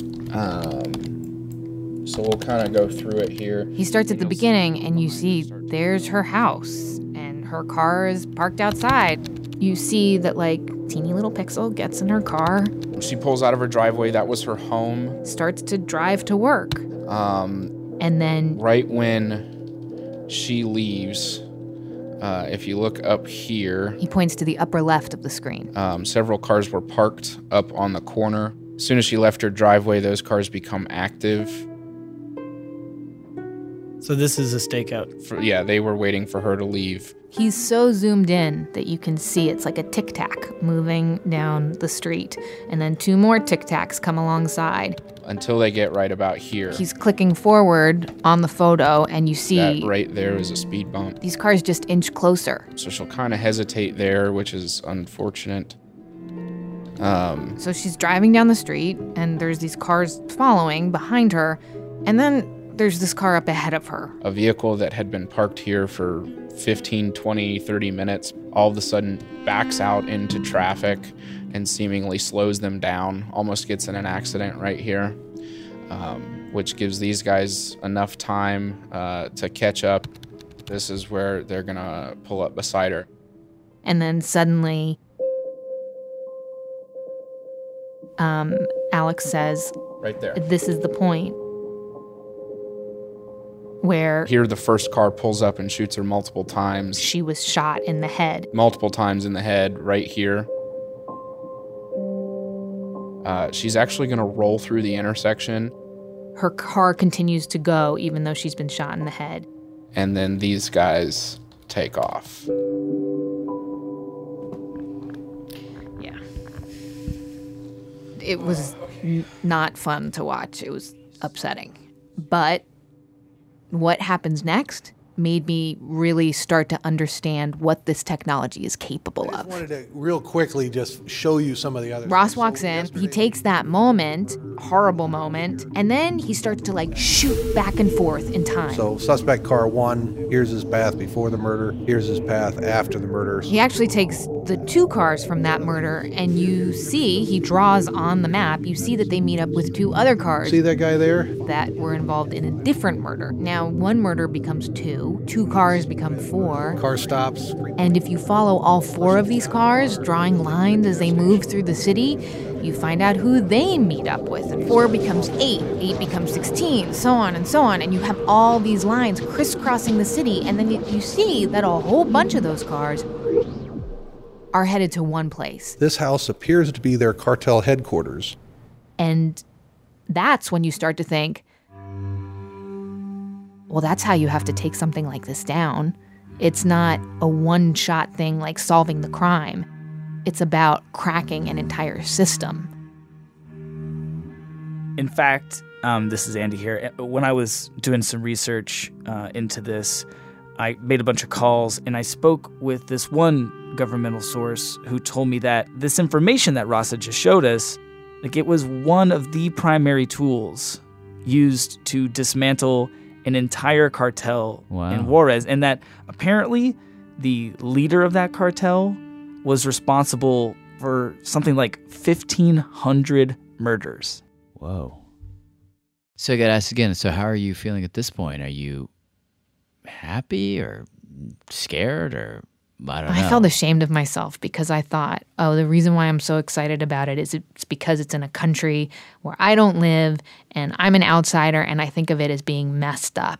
S23: Um, so we'll kind of go through it here.
S13: He starts at the beginning and you see there's her house and her car is parked outside. You see that like teeny little Pixel gets in her car.
S23: She pulls out of her driveway. That was her home.
S13: Starts to drive to work.
S23: Um,
S13: and then
S23: right when she leaves, uh, if you look up here,
S13: he points to the upper left of the screen.
S23: Um, several cars were parked up on the corner. As soon as she left her driveway, those cars become active.
S3: So this is a stakeout.
S23: For, yeah, they were waiting for her to leave.
S13: He's so zoomed in that you can see it's like a tic-tac moving down the street. And then two more tic-tacs come alongside.
S23: Until they get right about here.
S13: He's clicking forward on the photo and you see...
S23: That right there is a speed bump.
S13: These cars just inch closer.
S23: So she'll kind of hesitate there, which is unfortunate. Um,
S13: so she's driving down the street and there's these cars following behind her. And then there's this car up ahead of her.
S23: A vehicle that had been parked here for fifteen, twenty, thirty minutes all of a sudden backs out into traffic and seemingly slows them down, almost gets in an accident right here, um, which gives these guys enough time uh, to catch up. This is where they're going to pull up beside her.
S13: And then suddenly, um, Alex says,
S23: right there,
S13: this is the point. Where
S23: here the first car pulls up and shoots her multiple times.
S13: She was shot in the head.
S23: Multiple times in the head, right here. Uh, she's actually going to roll through the intersection.
S13: Her car continues to go even though she's been shot in the head.
S23: And then these guys take off.
S13: Yeah. It was n- not fun to watch. It was upsetting. But what happens next made me really start to understand what this technology is capable
S17: I just
S13: of.
S17: wanted to real quickly just show you some of the other
S13: Ross
S17: things.
S13: walks
S17: So
S13: in,
S17: yesterday-
S13: he takes that moment, horrible moment, and then he starts to like shoot back and forth in time.
S17: So suspect car one, here's his path before the murder, here's his path after the murder.
S13: He actually takes the two cars from that murder, and you see, he draws on the map, you see that they meet up with two other cars.
S17: See that guy there?
S13: That were involved in a different murder. Now, one murder becomes two, two cars become four.
S17: Car stops.
S13: And if you follow all four of these cars, drawing lines as they move through the city, you find out who they meet up with. And four becomes eight, eight becomes sixteen, so on and so on. And you have all these lines crisscrossing the city, and then you, you see that a whole bunch of those cars are headed to one place.
S17: This house appears to be their cartel headquarters.
S13: And that's when you start to think, well, that's how you have to take something like this down. It's not a one-shot thing like solving the crime. It's about cracking an entire system.
S3: In fact, um, this is Andy here. When I was doing some research uh, into this, I made a bunch of calls and I spoke with this one governmental source who told me that this information that Ross had just showed us, like it was one of the primary tools used to dismantle an entire cartel
S6: Wow.
S3: in Juarez, and that apparently the leader of that cartel was responsible for something like fifteen hundred murders.
S6: Whoa. So I got to ask again, so how are you feeling at this point? Are you happy or scared or I don't know?
S13: I felt ashamed of myself because I thought, oh, the reason why I'm so excited about it is it's because it's in a country where I don't live and I'm an outsider and I think of it as being messed up.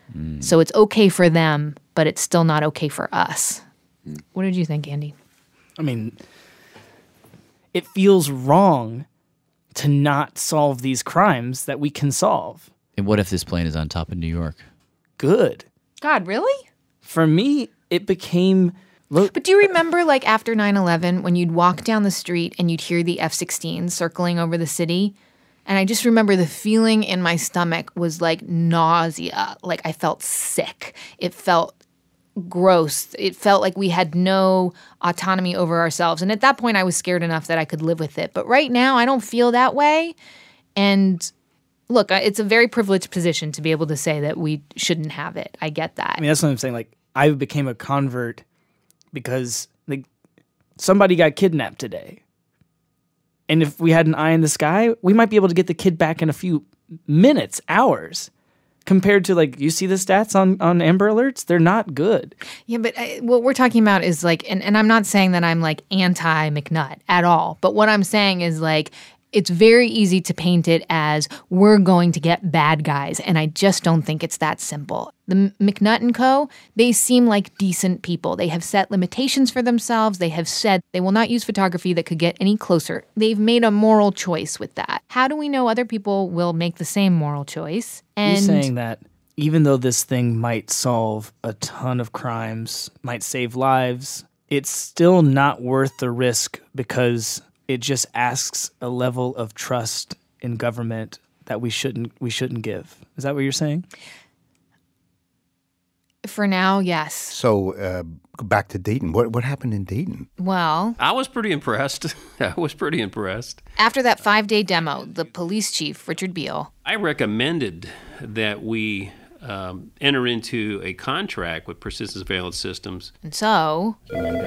S13: Mm. So it's okay for them, but it's still not okay for us. Mm. What did you think, Andy?
S3: I mean, it feels wrong to not solve these crimes that we can solve.
S6: And what if this plane is on top of New York?
S3: Good.
S13: God, really?
S3: For me, it became... Look,
S13: but do you remember, like, after nine eleven, when you'd walk down the street and you'd hear the F sixteens circling over the city? And I just remember the feeling in my stomach was like nausea. Like, I felt sick. It felt gross. It felt like we had no autonomy over ourselves. And at that point, I was scared enough that I could live with it. But right now, I don't feel that way. And look, it's a very privileged position to be able to say that we shouldn't have it. I get that.
S3: I mean, that's what I'm saying. Like, I became a convert because like somebody got kidnapped today. And if we had an eye in the sky, we might be able to get the kid back in a few minutes, hours. Compared to, like, you see the stats on, on Amber Alerts? They're not good.
S13: Yeah, but I, what we're talking about is, like, and, and I'm not saying that I'm, like, anti-McNutt at all. But what I'm saying is, like, it's very easy to paint it as we're going to get bad guys. And I just don't think it's that simple. The McNutt and Co., they seem like decent people. They have set limitations for themselves. They have said they will not use photography that could get any closer. They've made a moral choice with that. How do we know other people will make the same moral choice? And
S3: You're saying that even though this thing might solve a ton of crimes, might save lives, it's still not worth the risk because it just asks a level of trust in government that we shouldn't we shouldn't give. Is that what you're saying?
S13: For now, yes.
S7: So uh, back to Dayton. What what happened in Dayton?
S13: Well,
S16: I was pretty impressed. I was pretty impressed.
S13: After that five-day demo, the police chief, Richard Beale,
S16: I recommended that we um, enter into a contract with Persistent Surveillance Systems.
S13: And so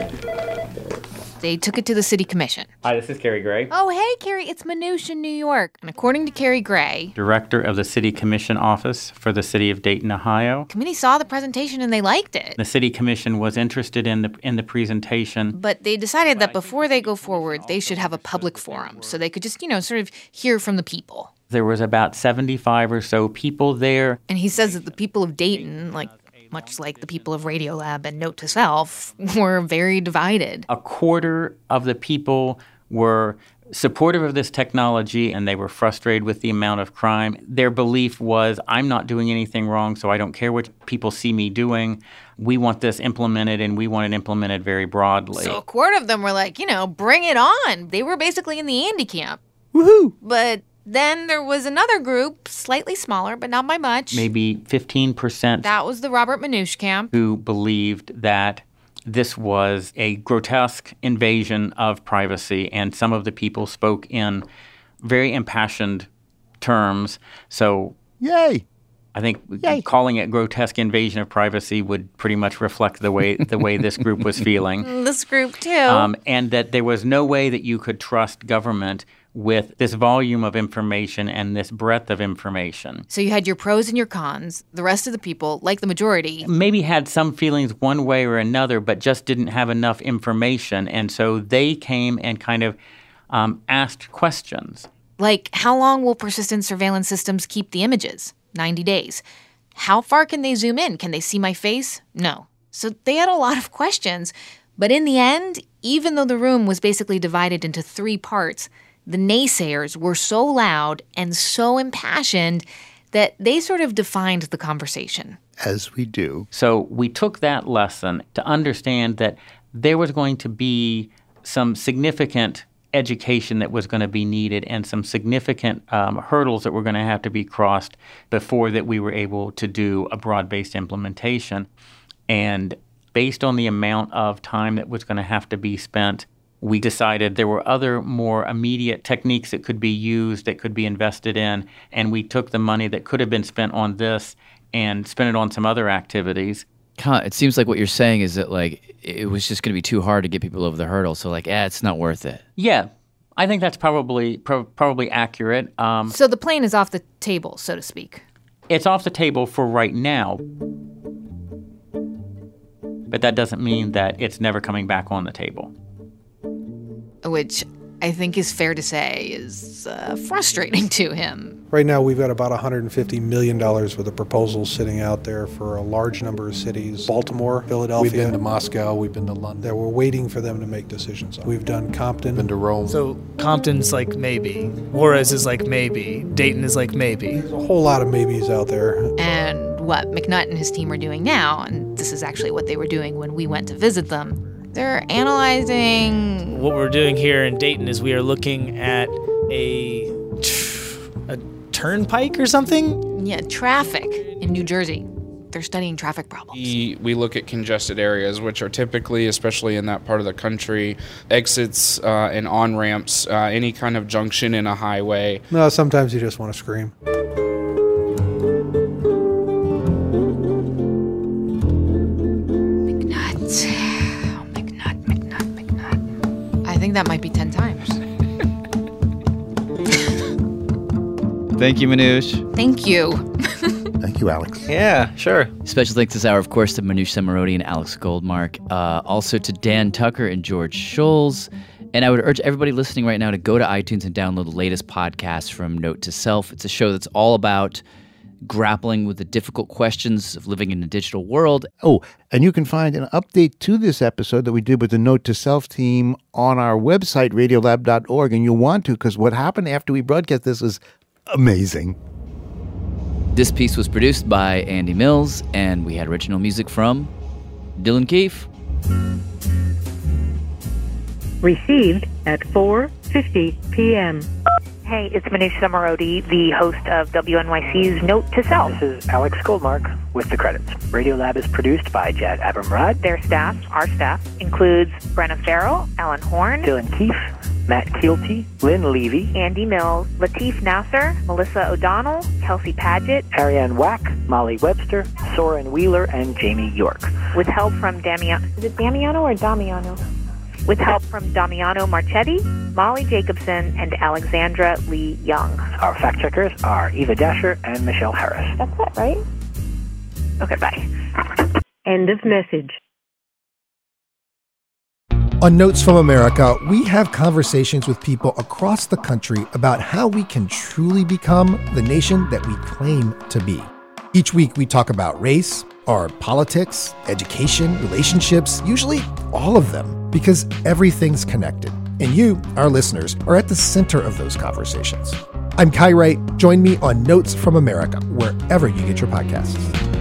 S13: they took it to the city commission.
S5: Hi, this is Carrie Gray.
S13: Oh, hey, Carrie, it's Manoush in New York. And according to Carrie Gray,
S5: Director of the City Commission Office for the City of Dayton, Ohio.
S13: The committee saw the presentation and they liked it.
S5: The City Commission was interested in the in the presentation.
S13: But they decided that before they go forward, they should have a public forum so they could just, you know, sort of hear from the people.
S5: There was about seventy-five or so people there.
S13: And he says that the people of Dayton, like much like the people of Radiolab and Note to Self, were very divided.
S5: A quarter of the people were supportive of this technology and they were frustrated with the amount of crime. Their belief was, I'm not doing anything wrong, so I don't care what people see me doing. We want this implemented and we want it implemented very broadly.
S13: So a quarter of them were like, you know, bring it on. They were basically in the Andy camp.
S3: Woohoo!
S13: But then there was another group, slightly smaller, but not by much.
S5: Maybe fifteen percent.
S13: That was the Robert Manoush camp.
S5: Who believed that this was a grotesque invasion of privacy, and some of the people spoke in very impassioned terms. So,
S7: yay!
S5: I think
S7: Yay.
S5: calling it grotesque invasion of privacy would pretty much reflect the way the way this group was feeling.
S13: This group, too.
S5: Um, and that there was no way that you could trust government with this volume of information and this breadth of information.
S13: So you had your pros and your cons. The rest of the people, like the majority,
S5: maybe had some feelings one way or another, but just didn't have enough information. And so they came and kind of um, asked questions.
S13: Like, how long will persistent surveillance systems keep the images? ninety days. How far can they zoom in? Can they see my face? No. So they had a lot of questions. But in the end, even though the room was basically divided into three parts, the naysayers were so loud and so impassioned that they sort of defined the conversation.
S7: As we do.
S5: So we took that lesson to understand that there was going to be some significant education that was going to be needed and some significant um, hurdles that were going to have to be crossed before that we were able to do a broad-based implementation. And based on the amount of time that was going to have to be spent, we decided there were other more immediate techniques that could be used, that could be invested in, and we took the money that could have been spent on this and spent it on some other activities.
S6: It seems like what you're saying is that like it was just going to be too hard to get people over the hurdle, so like, eh, it's not worth it.
S5: Yeah, I think that's probably pro- probably accurate. Um,
S13: so the plane is off the table, so to speak.
S5: It's off the table for right now, but that doesn't mean that it's never coming back on the table.
S13: Which I think is fair to say is uh, frustrating to him.
S17: Right now, we've got about one hundred fifty million dollars worth of proposals sitting out there for a large number of cities. Baltimore, Philadelphia.
S8: We've been to Moscow. We've been to London.
S17: That we're waiting for them to make decisions on. We've done Compton.
S8: Been to Rome.
S3: So Compton's like maybe. Juarez is like maybe. Dayton is like maybe.
S17: There's a whole lot of maybes out there.
S13: And what McNutt and his team are doing now, and this is actually what they were doing when we went to visit them, they're analyzing...
S3: What we're doing here in Dayton is we are looking at a... a turnpike or something?
S13: Yeah, traffic in New Jersey. They're studying traffic problems.
S23: We, we look at congested areas, which are typically, especially in that part of the country, exits uh, and on-ramps, uh, any kind of junction in a highway.
S17: No, sometimes you just want to scream.
S13: I think that might be ten times.
S1: Thank you, Manoush.
S13: Thank you.
S7: Thank you, Alex.
S1: Yeah, sure.
S6: Special thanks this hour, of course, to Manoush Zomorodi and Alex Goldmark. Uh, also to Dan Tucker and George Scholes. And I would urge everybody listening right now to go to iTunes and download the latest podcast from Note to Self. It's a show that's all about grappling with the difficult questions of living in a digital world.
S7: Oh, and you can find an update to this episode that we did with the Note to Self team on our website, radiolab dot org. And you'll want to, because what happened after we broadcast this was amazing.
S6: This piece was produced by Andy Mills, and we had original music from Dylan Keefe.
S22: Received at four fifty p.m.
S11: Hey, it's Manoush Zomorodi, the host of W N Y C's Note to Self.
S12: This is Alex Goldmark with the credits. Radiolab is produced by Jad Abumrad.
S11: Their staff, our staff, includes Brenna Farrell, Alan Horn,
S12: Dylan Keefe, Matt Keelty, Lynn Levy,
S11: Andy Mills, Latif Nasser, Melissa O'Donnell, Kelsey Padgett,
S12: Ariane Wack, Molly Webster, Soren Wheeler, and Jamie York.
S11: With help from Damiano. Is it Damiano or Damiano? With help from Damiano Marchetti, Molly Jacobson, and Alexandra Lee Young.
S12: Our fact checkers are Eva Dasher and Michelle Harris.
S11: That's it, right? Okay, bye.
S22: End of message.
S20: On Notes from America, we have conversations with people across the country about how we can truly become the nation that we claim to be. Each week we talk about race, our politics, education, relationships, usually all of them, because everything's connected. And you, our listeners, are at the center of those conversations. I'm Kai Wright. Join me on Notes from America, wherever you get your podcasts.